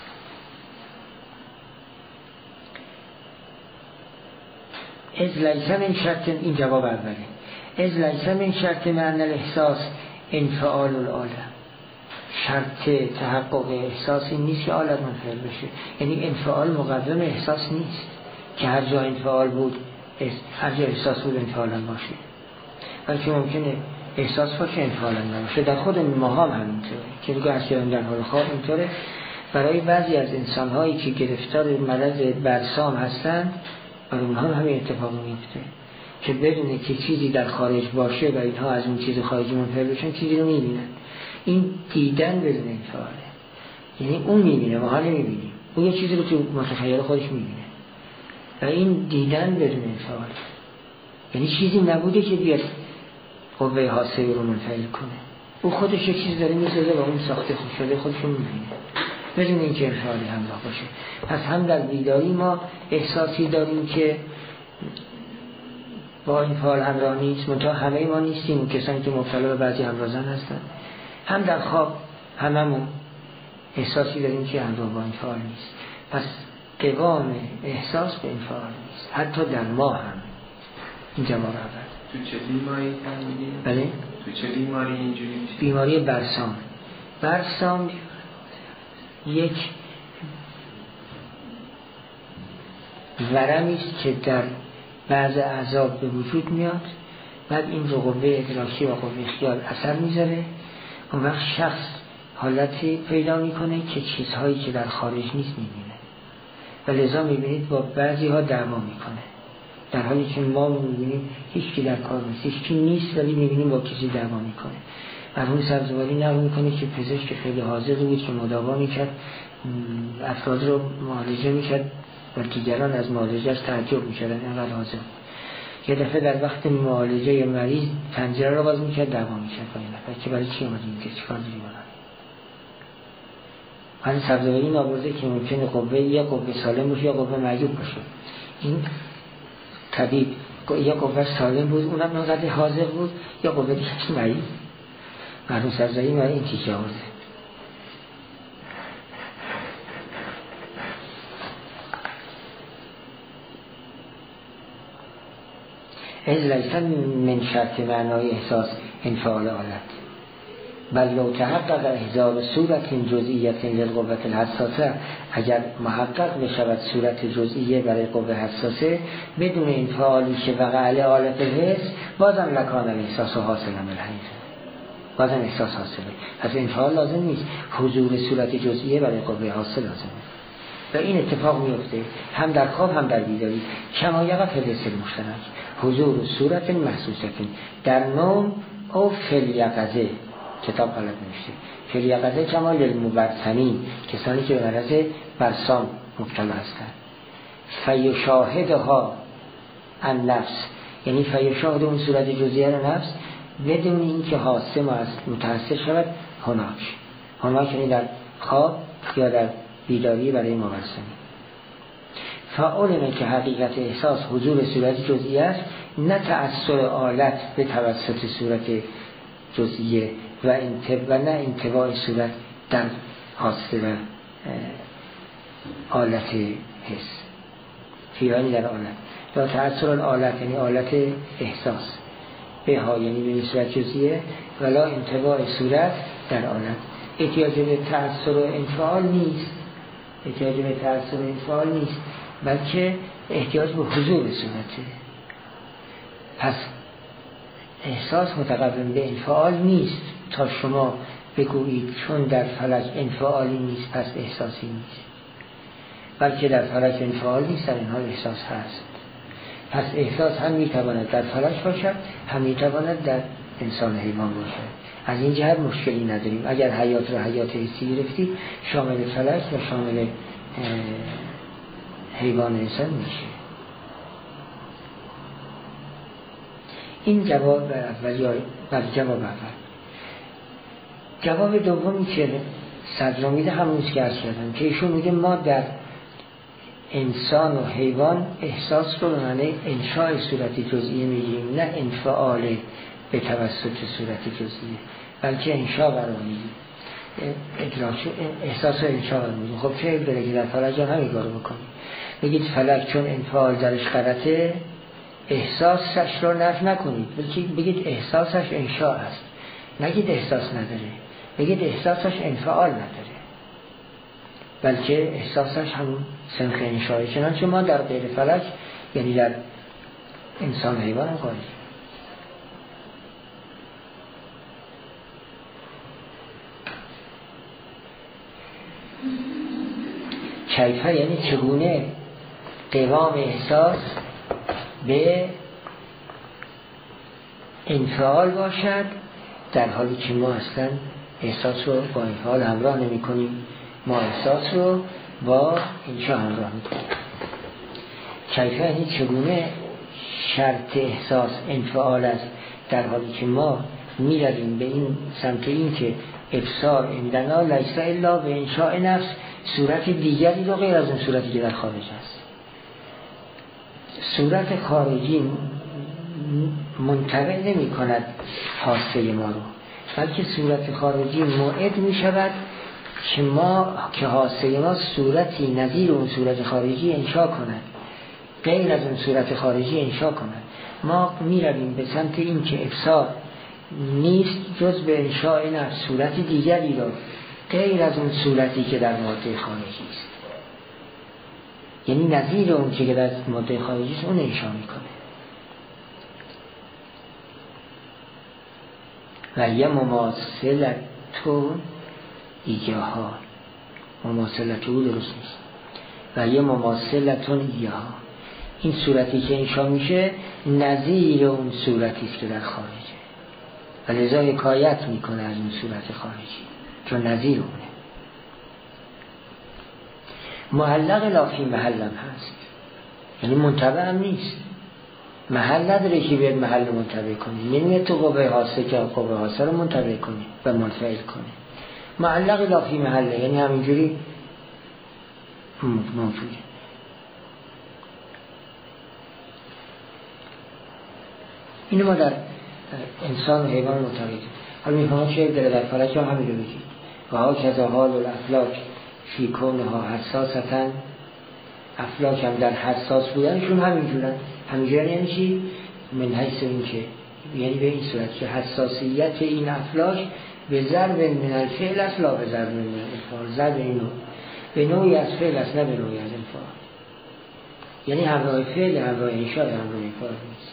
از لیس من شرط، این جواب اوله، از لیس من شرط معنی الاحساس انفعال العالم، شرط تحقق احساسی نیست که عالم منفعل بشه. یعنی انفعال مقدم احساس نیست که هر جا انفعال بود هر جا احساس بود انفعال هم باشه، بلکه ممکنه احساس باشه انفعال هم نباشه. در خود ما هم همینطوره که دیگه اصلا در حال خواب اینطوره. برای بعضی از انسان‌هایی که گرفتار مرض برسام هستند، برای اونها همین اتفاق میفته که بدونه که چیزی در خارج باشه و اینها از اون چیز خارجی منفعل بشن، چیزی رو میبینن. این دیدن بدون انفعاله، یعنی اون میبینه ما ها نمیبینیم، اون یه چیزی رو تو متخیل خودش میبینه و این دیدن بدون انفعاله، یعنی چیزی نبوده که بیاد قوه حاسه رو منفعل کنه، او خودش یه چیز داره میسازه و اون ساخته خود شده خودش رو میبینه بدون اینکه انفعالی همراه باشه. پس هم در بیداری ما احساسی داریم که با انفعال همراه نیست، منتها همه ما نیستیم، کسانی که مبتلا به بعضی امراضن هستن. هم در خواب هممون احساسی داریم که همراه با انفعال نیست. پس قوام احساس به انفعال نیست، حتی در ما هم. این جواب اول. تو چه بیماری فهمیدیم؟ بله؟ تو چه بیماری اینجوری؟ بیماری برسام. برسام یک ورمی است که در بعض اعضا به وجود میاد، بعد این رو قوه ادراکی و قوه خیال اثر میذاره، اون وقت شخص حالتی پیدا میکنه که چیزهایی که در خارج نیست میبینه و لذا میبینید با بعضی ها دعوا میکنه، در حالی که ما میبینیم هیچ کی در کار نیست، هیچ کی نیست، ولی میبینیم با کسی دعوا میکنه. مرحوم سبزواری نقل میکنه که پزشک خیلی حاذقی بود که مداوا میکرد، افراد رو معالجه میکرد و دیگران از معالجهش تعجب میکردن، اینقدر حاذق. یه دفعه در وقت معالجه مریض پنجره رو باز میکرد، دعوا میکرد با این نفر که برای چی اومدیم که چیکار داریم الان. مرحوم سبزواری نابرده که ممکنه قوه یا قوه سالم باشه یا قوه معیوب باشه. این طبیب یا قوه سالم بود، اونم اینقدر حاذق بود، یا قوه دیگه معیوب. مرحوم سبزواری ما این تیکه آورده. از لیس من شرط معنای احساس انفعال حالت، بل لو تحقق احضار صورت جزئیت للقوة الحساسه، اگر محقق بشود صورت جزئیه برای قوه حساسه بدون این فعالی که وقع علی آلت الحس، بازم لکان الاحساس حاصلا بالحقیقه، بازم احساس حاصله. پس انفعال لازم نیست، حضور صورت جزئیه برای قوه حاصل لازمه و این اتفاق میفته هم در خواب هم در بیداری. کما یقع فی الحس المشترک حضور صورت محسوسه در نوم او فی الیقظه، کتاب غلط نوشته فی الیقظه کما للمبرسنین، کسانی که به مرض برسام مبتلا هستند. فیشاهدها النفس، یعنی فیشاهد اون صورت جزئیه رو نفس بدون اینکه حاسم است متأثر شود. هناک یعنی در خواب یا در بیداری برای مبرسنین. فعلمه که حقیقت احساس حضور صورت جزئیه است، نه تأثیر آلت به توسط صورت جزئیه و نه انطباع صورت در حاصل آلت حس فیرانی در آلت. لا تأثیر آلت یعنی آلت احساس به ها یعنی به صورت جزئیه ولا انطباع صورت در آلت. احتیاج به تأثیر و انفعال نیست، احتیاج به تأثیر و انفعال نیست، بلکه احتیاج به حضور صورته. پس احساس متقوم به انفعال نیست تا شما بگویید چون در فلک انفعالی نیست پس احساسی نیست، بلکه در فلک انفعال نیست، در این حال احساس هست. پس احساس هم میتواند در فلک باشد، هم میتواند در انسان حیوان باشد. از این جهت مشکلی نداریم. اگر حیات را حیات حسی گرفتی شامل فلک و شامل حیوان انسان میشه. این جواب اولی بر جواب اول. جواب دومی که صدر میده همونیست که عرض کردم که ایشون میگه ما در انسان و حیوان احساس رو به معنی انشاء صورت جزئیه میگیم، نه انفعال به توسط صورت جزئیه، بلکه انشاء قرار میدیم. احساس و انشاء قرار میدیم. خب چه داره که در فلک هم همین کارو بکنیم؟ بگید فلک چون انفعال درش غلطه احساسش رو نفی نکنید، بلکه بگید احساسش انشاء است. نگید احساس نداره، بگید احساسش انفعال نداره، بلکه احساسش همون سنخ انشاءه. چنانچه ما در غیر فلک یعنی در انسان و حیوان هم قاییم. کیفه یعنی چگونه قوام احساس به انفعال باشد در حالی که ما اصلا احساس رو با انفعال همراه نمی کنیم، ما احساس رو با انشاء همراه می کنیم. کیفه یعنی چگونه شرط احساس انفعال است در حالی که ما می رویم به این سمت این که ابصار عندنا لیس الا به انشاء نفس، صورت دیگری رو غیر از اون صورتی که در خارج است. صورت خارجی منطبع نمی کند حاسه ما رو، بلکه صورت خارجی موعد می شود که حاسه ما صورتی نظیر اون صورت خارجی انشاء کند، غیر از اون صورت خارجی انشاء کند. ما می رویم به سمت این که ابصار نیست جز به انشاء نفس، صورت دیگری رو غیر از اون صورتی که در ماده خارجی است، یعنی نظیر اون که در ماده خارجی است اون انشاء میکنه. و یه مماثلتون ایجاها، مماثلتون درست نیست، و یه مماثلتون ایجاها، این صورتی که انشاء میشه نظیر اون صورتی است که در خارجه و لذا حکایت میکنه از اون صورت خارجی چون نظیر اونه. معلق لافی محلم هست، یعنی منطبع هم نیست، محل نداره که بیاد محل منطبع کنی، نمیاد تو قوه حاسه که قوه حاسه رو منطبع کنی و منفعل کنی. معلق لافی محله یعنی همینجوری موجوده. اینو ما در انسان و حیوان منطبع کنیم. حالا میفهمم که در فلک هم همین رو بگید و ها کذا حال الافلاک فی کونها حساستا، افلاک هم در حساس بودنشون همینجورن. همینجورن یعنی چی؟ من حیث این که یعنی به این صورت که حساسیت این افلاک به ضرب من الفعل است لا به ضرب من الانفعال. ضرب اینو به نوعی از فعل است نه به نوعی از انفعال، یعنی همراه فعل همراه انشاء همراه انفعال نیست.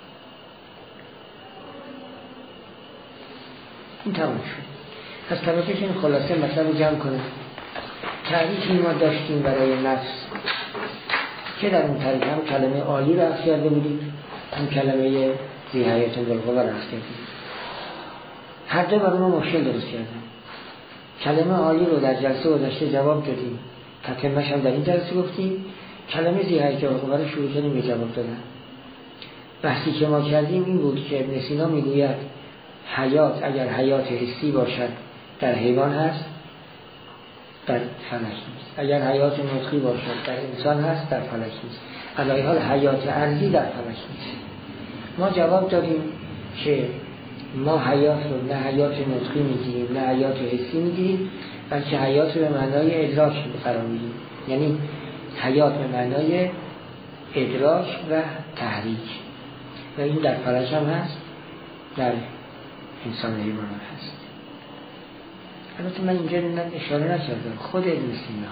این تمام شد. پس طبقه که این خلاصه مطلب جمع کنه. تعریفی ما داشتیم برای نفس که در اون تعریف هم کلمه عالی را اخذ کرده بودیم، هم کلمه ذی حیات بالقوه را اخذ کردیم. هر دو برای ما مشکل درست کردن. کلمه عالی رو در جلسه گذشته جواب دادیم، تتمه‌اش هم در این جلسه گفتیم. کلمه ذی حیات بالقوه را شروع کردیم به جواب دادن. بحثی که ما کردیم این بود که ابن سینا میگوید حیات اگر حیات حسی باشد در حیوان هست، در فلک نیست. اگر حیات نطقی باشد در انسان هست، در فلک نیست. علی حال حیات ارضی در فلک نیست. ما جواب دادیم که ما حیات رو نه حیات نطقی میگیریم نه حیات حسی میگیریم، بلکه حیات رو به معنای ادراک قرار میدیم، یعنی حیات به معنای ادراک و تحریک، و این در فلک هم هست، در انسان حیوان هست. البته من اینجا اشاره نکردم، خود ابن سینا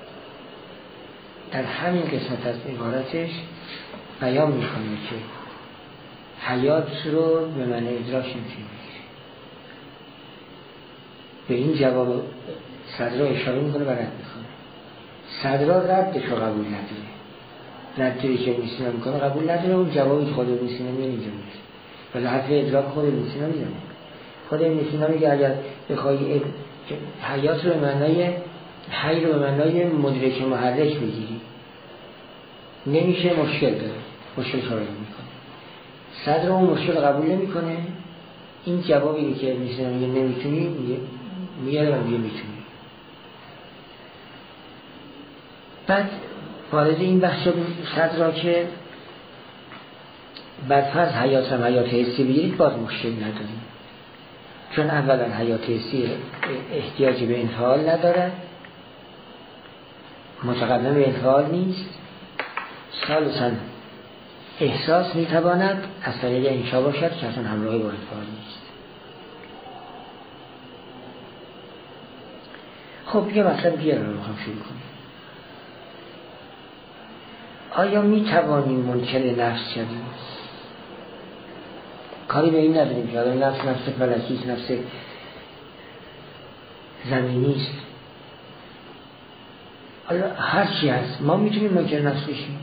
در همین قسمت از عبارتش بیان میکنه که حیات رو به معنی ادراک نمی‌تونیم. به این جواب صدرا اشاره میکنه و رد میکنه. صدرا ردش رو قبول نداره، ردی که ابن سینا میکنه قبول نداره، اون جوابی خود ابن سینا میاد اینجا میشه، ولی حرف ادراک خود ابن سینا میزنه. خود ابن سینا میگه اگر بخوای حیات رو به معنای حی رو به معنای مدرک محرک بگیری نمیشه، مشکل داره، مشکل شروع میکنه. صدر اون مشکل قبول نمیکنه. این جوابی که ابن سینا میگه نمیتونی، میگه میتونی. بعد وارد این بحث شد صدر که بعد فرض حیات هم حیات حسی بگیرید باز مشکل نداریم، چون اولا حیات حسی احتیاج به انفعال نداره، متقدم به انفعال نیست. ثالثاً احساس میتواند از طریق انشا باشد که اصلا همراهی با انفعال نیست. خب یه مطلب دیگر رو میخوام شروع کنیم. آیا میتوانیم منکر نفس شدیم؟ کاری به این نداریم که نفس فلکیست، نفس زمینیست، حالا هر چی هست ما میتونیم منکر نفس بشیم،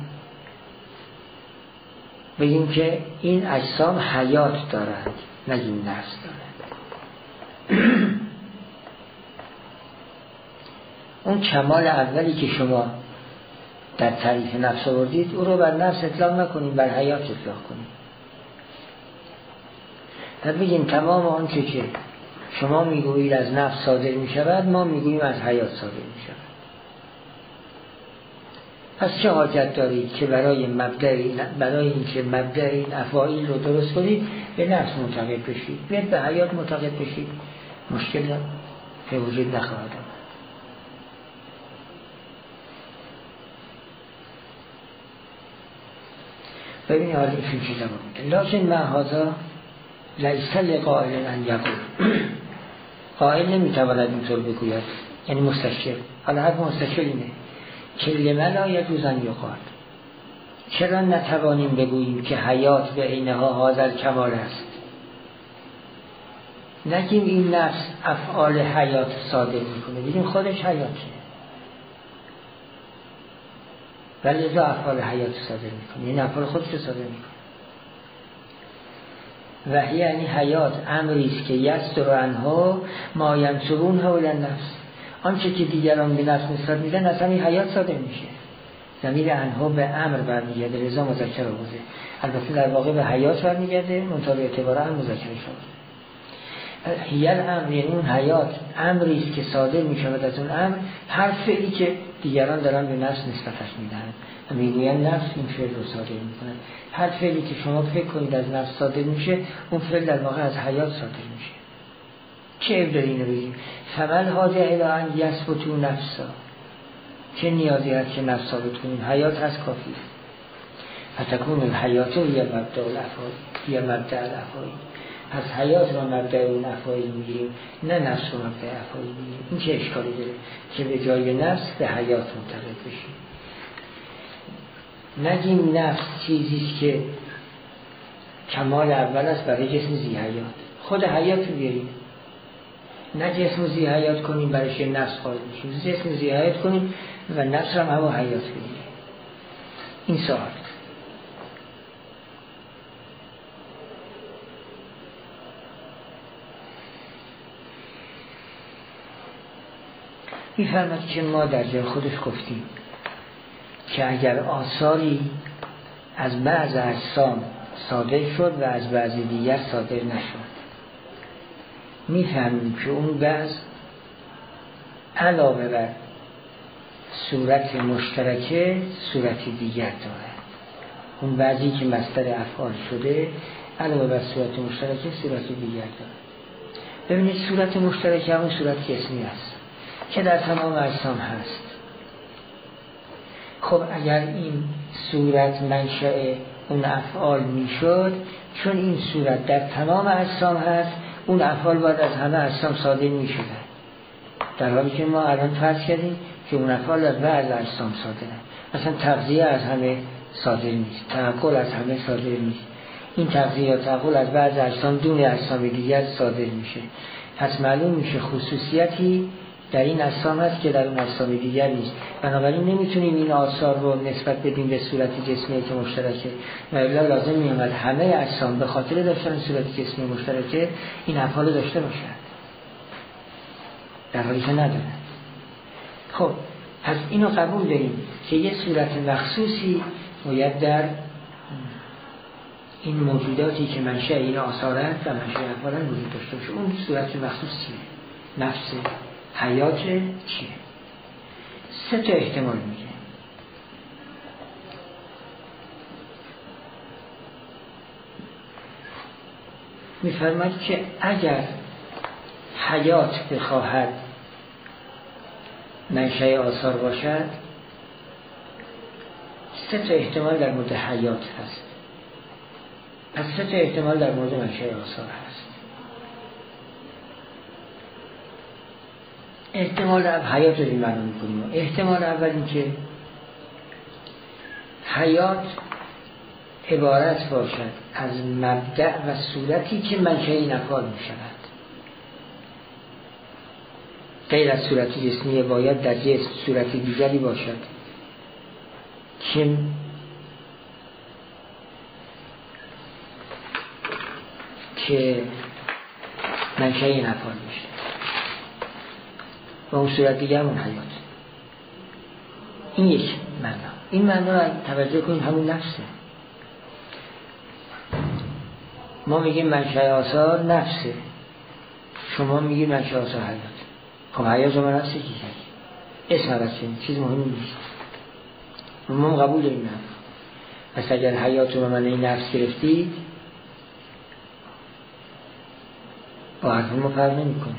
بگیم که این اجسام حیات دارند، نگیم نفس دارند. اون کمال اولی که شما در تعریف نفس آوردید او رو بر نفس اطلاق نکنیم، بر حیات اطلاق کنیم. بعد بگیم تمام آنچه که شما میگویید از نفس صادر میشود ما میگوییم از حیات صادر میشود. پس چه حاجت دارید که برای اینکه مبدأ این افاعیل رو درست کنید به نفس معتقد بشید، بیاید به حیات معتقد بشید، مشکل به وجود نخواهد آمد. ببینید حالا این چه جواب میده. لکن معهازا لیس لقائل ان یقول، قائل نمیتواند اینطور بگوید، یعنی مستشکل. حالا حرف مستشکل اینه که لما لا یجوز ان یقال، چرا نتوانیم بگوییم که حیات به عینها حاضر کمال است، نگیم این نفس افعال حیات صادر میکنه، بگیم خودش حیاته ولی ازا افعال حیات صادر میکنه، یعنی افعال خودش صادر میکنه. و یعنی حیات امریست که یصدر عنها ما ینسبونه الی النفس، آنچه که دیگران به نفس نسبت میدن اصلا این حیات صادر میشه. ضمیر عنها به امر برمیگرده، رضا مذکر آورده، البته در واقع به حیات برمیگرده، منتها به اعتبار هم مذکرش آورده. هیل امر یعنی اون حیات امریست که صادر میشود از اون امر، هر فعلی که دیگران دارن به نفس نسبتش میدن و میگوین نفس این فعل رو صادر میکنن. هر فعلی که شما فکر کنید از نفس صادر میشه، اون فعل در واقع از حیات صادر میشه. چه عیب داره اینو بگیم؟ فمن حاجه الی ان یثبتوا نفسا، چه نیازی هست که نفس ثابت کنیم؟ حیات هست، کافی است. فتکون الحیات هی مبدأ الافعال، هی مبدأ الافعال. پس حیات رو مبدأ اون افعال میگیریم، نه نفس رو مبدأ افعال میگیریم. این چه اشکالی داره که به جای نفس به حیات منتقل بشیم؟ نگیم نفس چیزیست که کمال اول است برای جسم زی حیات، خود حیات رو بیاریم، نه جسم زی حیات کنیم برایش نفس قائل بشیم، جسم زی حیات کنیم و نفس رو هم حیات بگیریم. این سوال. می‌فرماید که ما در جای خودش گفتیم که اگر آثاری از بعض اجسام صادر شد و از بعض دیگر صادر نشد، می‌فهمیم که اون بعض علاوه بر صورت مشترکه صورت دیگر داره. اون بعضی که مصدر افعال شده علاوه بر صورت مشترکه صورت دیگر داره. ببینید صورت مشترکه همون صورت جسمی است که در تمام اجسام هست. خب اگر این صورت منشأ اون افعال میشد، چون این صورت در تمام اجسام هست، اون افعال باید از همه اجسام صادر میشدن، در حالی که ما الان فرض کردیم که اون افعال از بعض اجسام صادرن. مثلا تغذیه از همه صادر نیست، تنقل از همه صادر نیست. این تغذیه یا تنقل از بعض اجسام دون اجسام دیگر صادر میشه. پس معلوم میشه خصوصیتی در این اجسام هست که در اون اجسام دیگر نیست. بنابراین نمیتونیم این آثار رو نسبت بدیم به صورت جسمی که مشترکه، و الا لازم میامد همه اجسام به خاطر داشتن صورت جسمی مشترکه این افعال داشته باشند، در حالی که ندارن. خب پس اینو قبول داریم که یه صورت مخصوصی باید در این موجوداتی که منشأ این آثارند و منشأ افعالند وجود داشته باشه. اون صورت مخصوص چیه؟ نفس، حیات چیه؟ 3 تا احتمال میگه. میفرماید که اگر حیات بخواهد منشأ آثار باشد، 3 تا احتمال در مورد حیات هست، پس 3 تا احتمال در مورد منشأ آثار هست. احتمال حیات رو بی‌معنی می‌کنیم. احتمال اول این که حیات عبارت باشد از مبدأ و صورتی که منشأ این افعال می‌شود. غیر از صورت جسمی باید در جسم صورت دیگری باشد که منشأ این افعال میشه و اون صورت دیگر اون حیات. این یک معنا. این معنا رو توجه کنید همون نفسه. ما میگیم منشأ آثار نفسه، شما میگید منشأ آثار حیات. خب حیات رو نفسه کی کرد؟ اسم عوض کنید، چیز مهمی نیست. ما قبول داریم نفس. پس اگر حیات رو به معنی نفس گرفتید با حرف ما فرق نمی‌کنه.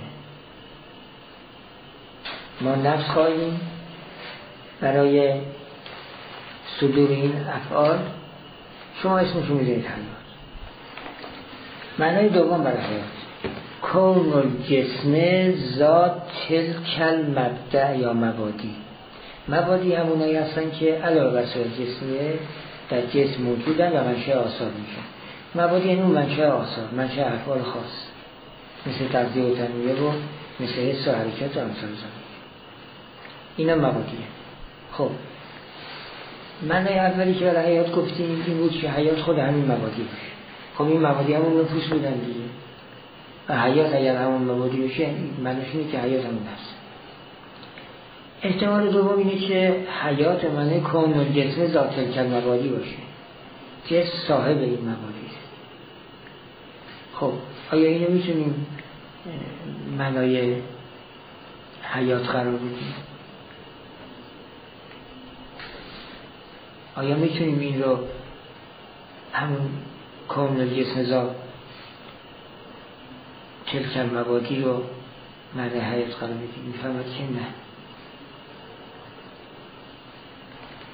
ما نفس خواهیم برای صدور این افعال، شما اسمشو میذارید حیات. معنای دوم برای حیات کون الجسم ذات تلک المبدأ یا مبادی. مبادی همونایی هستن که علاوه بر صورت جسمیه در جسم موجودن و منشأ آثار میشن. مبادی یعنی اون منشأ آثار، منشأ افعال خاص، مثل تغذیه و تنمیه و مثل حس و حرکت و امثال زمین. اینا مبادیه. خب معنای اولی که برای حیات گفتیم این بود که حیات خود همین مبادی باشه. خب این مبادی همون نفوس بودن دیگه، و حیات اگر همون مبادی باشه معنیش اینه که حیات همون نفس. احتمال دوم اینه که حیات معنی کون الجسم ذات تلک المبادی باشه، جسم صاحب این مبادی است. خب آیا اینو میتونیم معنای حیات قرار بدیم؟ آیا میتونیم این رو همون کون الجسم ذات تلک المبادی رو معنی حیات قرار بدیم؟ میفهمد که نه.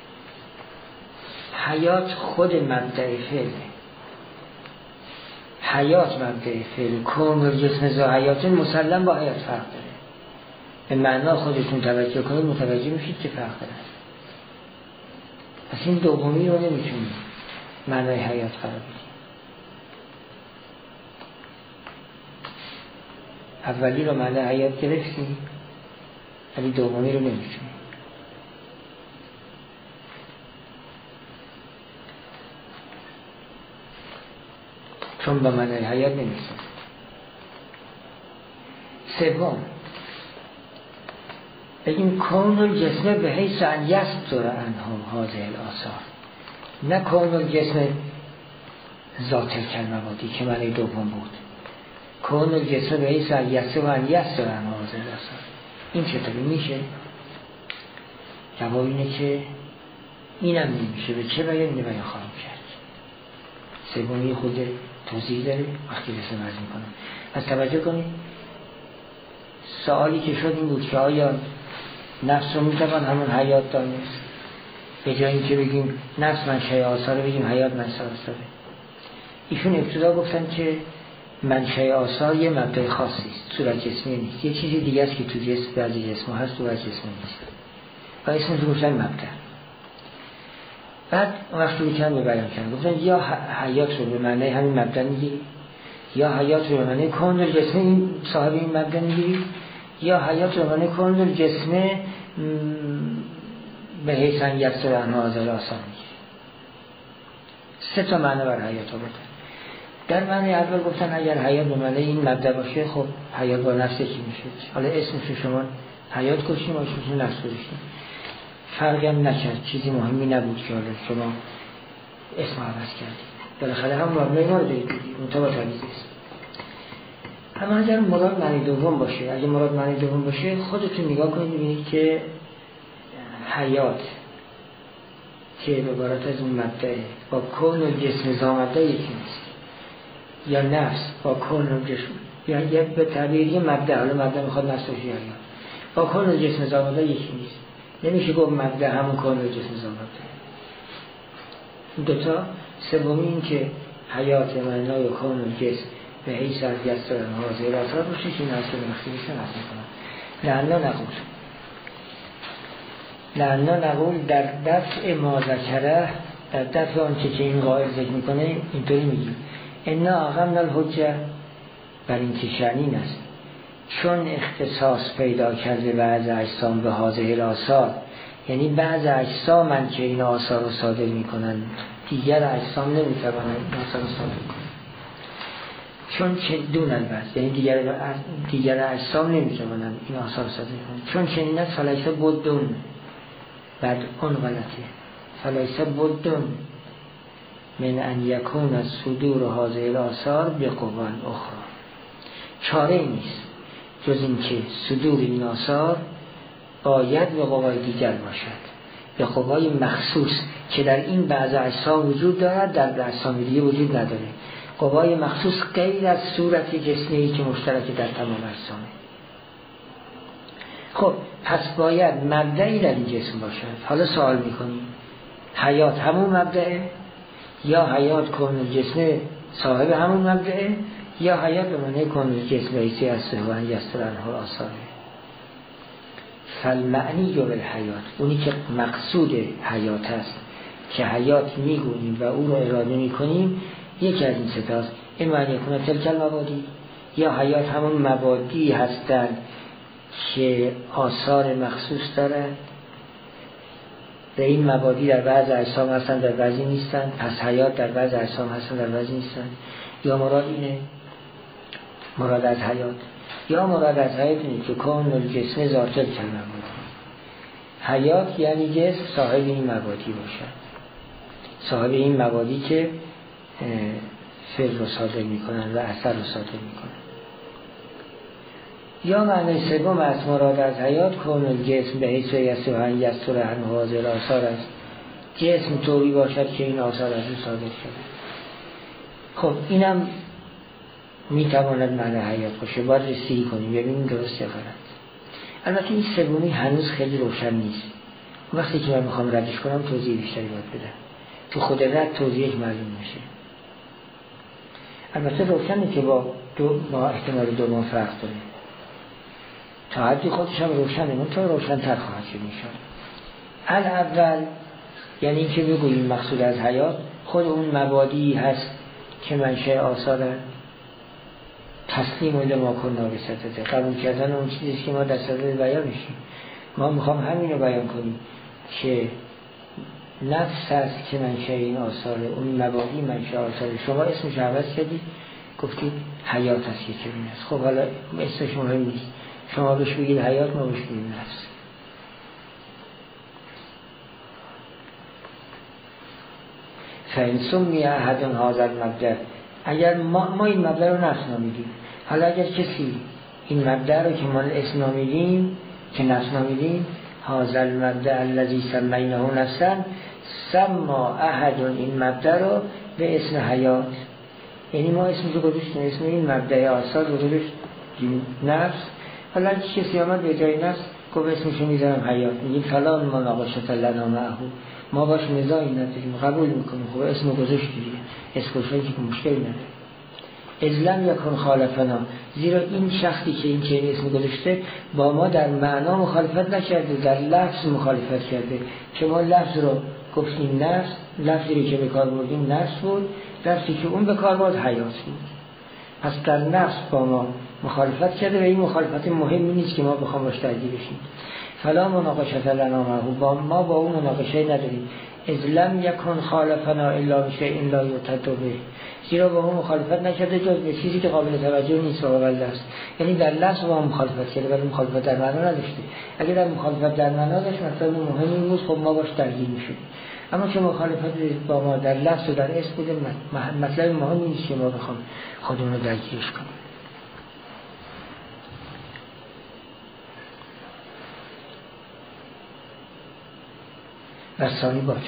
حیات خود مبدأ فعله. حیات مبدأ فعل، کون و جسم ذا حیات مسلم با حیات فرق داره. به معنا خودتون توجه کنید متوجه میشید که فرق داره. پس این دومی رو نمیتونید معنای حیات قرار بدید. اولی رو معنای حیات گرفتیم ولی دومی رو نمیتونید. چون با معنای حیات نمیتونید. سوم بگیم کون الجسم به حیث ان یصدر عنه هذه الاثار، نه کون الجسم ذات الکلمواتی که معنی دوم بود. کون الجسم به حیث ان یصدر عنه هذه الاثار. این چطوری میشه؟ جواب اینه که اینم نمیشه. به چه بیان؟ اینه بیان خواهیم کرد. سومی خود توضیح داره وقتی رسم عرض میکنم. پس توجه کنید سوالی که شد این بود که آیا نفس رو میتوان همون حیات دانست؟ به جای اینکه بگیم نفس منشأ آثاره بگیم حیات منشأ آثاره. ایشون ابتدا گفتن که منشأ آثار یه مبدأ خاصی است، صورت جسمی نیست، یه چیزی دیگه است که تو جسم بعضی جسم هست صورت جسمی نیست و اسمش رو گفتن مبدأ. بعد وقتی رو کم بیان کردن گفتن یا حیات رو به معنی همین مبدأ میگیری، یا حیات رو به معنی کون الجسم این صاحب این مبدأ میگیری، یا حیات رو به معنی کون الجسم به حیث ان یصدر عنه هذه الاثار میگیری. سه تا معنی بر حیات رو بودن. در معنی اول گفتن اگر حیات به معنی این مبدأ باشه خب حیات با نفس یکی میشه. حالا اسمش شما حیات گذاشتیم و اسمش نفس گذاشتیم، فرقی هم نکرد، چیزی مهمی نبود که حالا شما اسم عوض کردید. بالاخره هم مبنای ما رو دارید منتها با تمیز اسم. اما اگر مراد معنی دوم باشه، اگه مراد معنی دوم باشه خودتون نگاه کنید ببینید که حیات که عبارت از اون مبدأ با کون الجسم ذا مبدأ یکی نیست، یا نفس با کون الجسم یا به تعبیر یه مبدأ، حالا مبدأ میخواد نفس باشه یا با کون الجسم ذا مبدأ یکی نیست. نمیشه گفت مبدأ همون کون الجسم ذا مبدأ. دوتا. سومی این که حیات معنای کون الجسم به حیث از یصدر عنه هذه الاثار باشه که این اصل مخصوصی نفس میکنم. لعنا نقول در دفع ما ذکره، در دفع آنچه که این قائل ذکر میکنه اینطوری میگیم انا اقمنا الحجه، بر این که شأنین است چون اختصاص پیدا کرده بعض اجسام به هذه الاثار، یعنی بعض اجسامن که این آثار رو صادر میکنن، دیگر اجسام نمیتوانند این آثار رو صادر کنند. چون که دون البعض، یعنی دیگر اجسام نمیتوانند این آثار رو صادر کنند. چون چنین است فلیس بدون، بعد اون غلطه، فلیس بدون من ان یکون از صدور هذه الاثار به قوا اخرى، چاره نیست جز این که صدور این آثار باید به قوای دیگر باشد، به قوای مخصوص که در این بعض اجسام وجود دارد در اجسام دیگه وجود نداره. قوای مخصوص غیر از صورت جسمی که مشترک در تمام اجسامه. خب پس باید مبدعی در این جسم باشد. حالا سوال میکنیم حیات همون مبدعه، یا حیات کون الجسم صاحب همون مبدعه، یا حیات به معنی کون الجسم ایسی از سهوان یصدر عنه آثاره. فالمعنی بالحیات، اونی که مقصود حیات است که حیات میگوییم و او رو اراده میکنیم، یکی از این ستاست. این معنی کنه تلک المبادی، یا حیات همون مبادی هستند که آثار مخصوص دارند و این مبادی در بعض اجسام هستن در بعضی نیستن، پس حیات در بعض اجسام هستن در بعضی نیستن. یا مراد اینه، مراد از حیات، یا مراد از حیات اینه که کون الجسم ذات الکلمواتی، حیات یعنی جسم صاحب این مبادی باشد، صاحب این مبادی که فعل رو صادر میکنن و اثر رو صادر میکنن. یا معنی سوم از مراد از حیات کون الجسم به حیث یصدر عنه هذه الاثار است، جسم طوری باشد که این آثار از او صادر شده. خب اینم میتواند معنی حیات باشه، باید رسیدگی کنیم ببینیم درست یا غلط. البته این سومی هنوز خیلی روشن نیست، وقتی که من میخوام ردش کنم توضیح بیشتری باید بدم، تو خود رد توضیحش معلوم میشه. البته روشنه که با احتمال دوم فرق داره، تا حدی خودش هم روشنه، منطقه روشن‌تر خواهد شد انشاءالله. الاول یعنی این که بگوییم مقصود از حیات خود اون مبادی هست که منشأ آثاره، تسلیم لما کنا بصدده، قبول کردن اون چیزی که ما در صدد بیان میشیم. ما میخوام همین رو بیان کنیم که نفس هست که منشأ این آثاره، اون مبادی منشأ آثاره. شما اسمش عوض کردید گفتید حیات هست که چنین است. خب حالا اسمش مهم نیست، شما بهش بگید حیات، ما بهش بگید نفس. فإن سمي أحد هذا المبدأ، اگر ما این مبدأ رو نفس نامیدیم، حالا اگر کسی این مبدأ رو که ما اسم نامیدیم که نفس نامیدیم، هذا المبدأ الذي سميناه نفسا، سما احد این مبدأ رو به اسم حیات، یعنی ما اسمش رو گذاشتیم، اسم این مبدأ آثار رو گذاشتیم نفس. حالا کسی آمد به جای نفس گفت اسمش رو میذارم حیات، میگیم فلان مناقشة لنا معه، ما باش نزاعی نداریم، قبول میکنیم. خب اسم رو گذاشتیم، اسم گذاشتیم که مشکلی نداره. ازلم یکن خالفنا، زیرا این شخصی که این چنین اسم گذاشته با ما در معنا مخالفت نکرده، در لفظ مخالفت کرده، که ما لفظ رو گفتیم نفس، لفظی رو که به کار بردیم نفس بود، لفظی که اون به کار برد حیات بود. پس در نفس با ما مخالفت کرده و این مخالفت مهمی نیست که ما بخوام باش درگیر بشیم. فلا مناقشه لنا معه، ما با اون مناقشه نداریم. اذ لم یکن خالفنا الا بشیء لا یعتد به، زیرا با ما مخالفت نکرده جز به چیزی که قابل توجه نیست و قابل است. یعنی در لفظ با ما مخالفت کرده ولی مخالفت در معنا نداشته. اگر در مخالفت در معنا داشت مثلا مهمی بود، خب ما باش درگیر میشیم. اما که مخالفت با ما در لفظ و در اسم بوده، مطلب مهمی نیست که ما بخوام خودمون رو درگیرش کنیم. و ثانی باطله،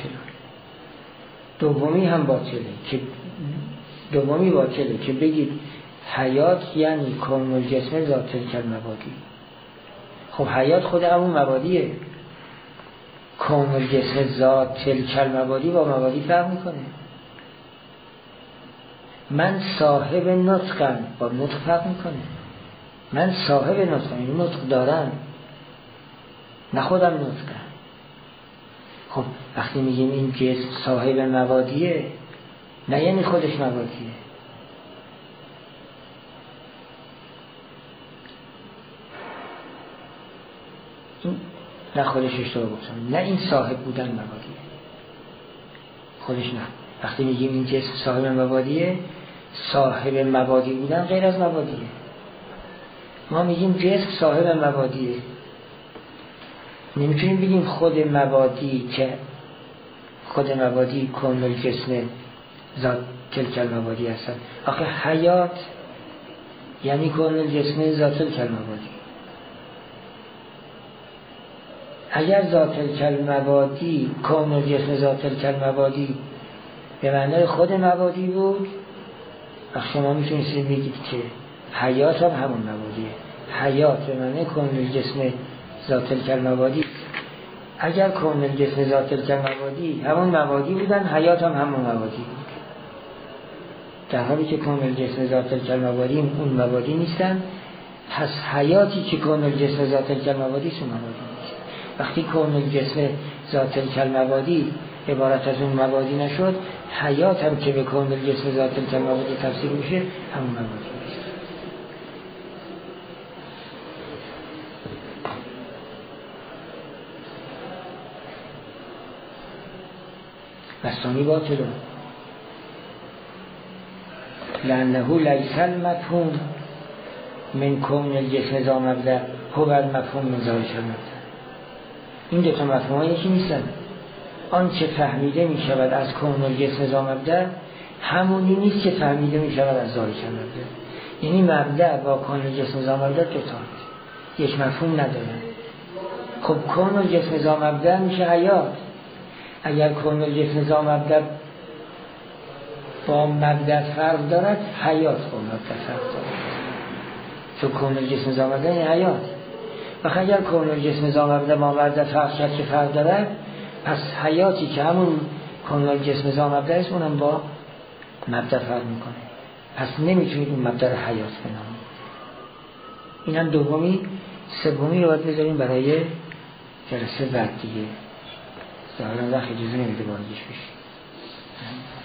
دومی هم باطله، که دومی باطله که بگید حیات یعنی کون الجسم ذات المبادی. خب حیات خود همون مبادیه، کون الجسم ذات المبادی با مبادی فرق میکنه. من صاحب نطقم با نطق فرق میکنه. من صاحب نطقم یعنی نطق دارم، نه خودم نطقم. خب وقتی میگیم این جسم صاحب مبادیه، نه یعنی خودش مبادیه. این نه خودش اشتباه گفتم، نه این صاحب بودن مبادیه، خودش نه. وقتی میگیم این جسم صاحب مبادیه، صاحب مبادی بودن غیر از مبادیه. ما میگیم جسم صاحب مبادیه، نمیتونیم بگیم خود مبادی، که خود مبادی کون الجسم ذات تلک المبادی هستن. آخه حیات یعنی کون الجسم ذات تلک المبادی. اگر ذات تلک المبادی کون الجسم ذات تلک المبادی به معنای خود مبادی بود، شما میتونید بگید که حیات هم همون مبادیه. حیات به معنای کون الجسم ذات تلک المبادی. اگر کون الجسم ذات تلک المبادی همون مبادی بودن، حیات هم همون مبادی بود. در حالی که کون الجسم ذات تلک المبادی اون مبادی نیستن، پس حیاتی که کون الجسم ذات تلک المبادی اون مبادی نیست. وقتی کون الجسم ذات تلک المبادی عبارت از اون مبادی نشد، حیات هم که به کون الجسم ذات تلک المبادی تفسیر میشه همون مبادی نیست. بستانی باطل لأنه لیس المفهوم من کون الجسم ذا مبدأ هو المفهوم من ذالک المبدأ. این دو تا مفهوم یکی نیستن. آنچه فهمیده می شود از کون الجسم ذا مبدأ همونی نیست که فهمیده می شود از ذالک المبدأ. یعنی مبدأ با کون الجسم ذا مبدأ دو تا یک مفهوم ندارن. خب کون الجسم ذا مبدأ میشه حیات. اگر کون الجسم ذا مبدأ با مبدأ فرق دارد، حیات با مبدأ فرق دارد، چون کون الجسم ذا مبدأ یعنی حیات. و اگر کون الجسم ذا مبدأ با مبدأ فرق کرد که فرق دارد، پس حیاتی که همون کون الجسم ذا مبدأ است اونم با مبدأ فرق میکنه. پس نمیتونید اون مبدأ رو حیات بنامید. این هم دومی. سومی رو باید بذاریم برای جلسه بعد دیگه. ظاهرا وقت اجازه نمیده باردش بشه.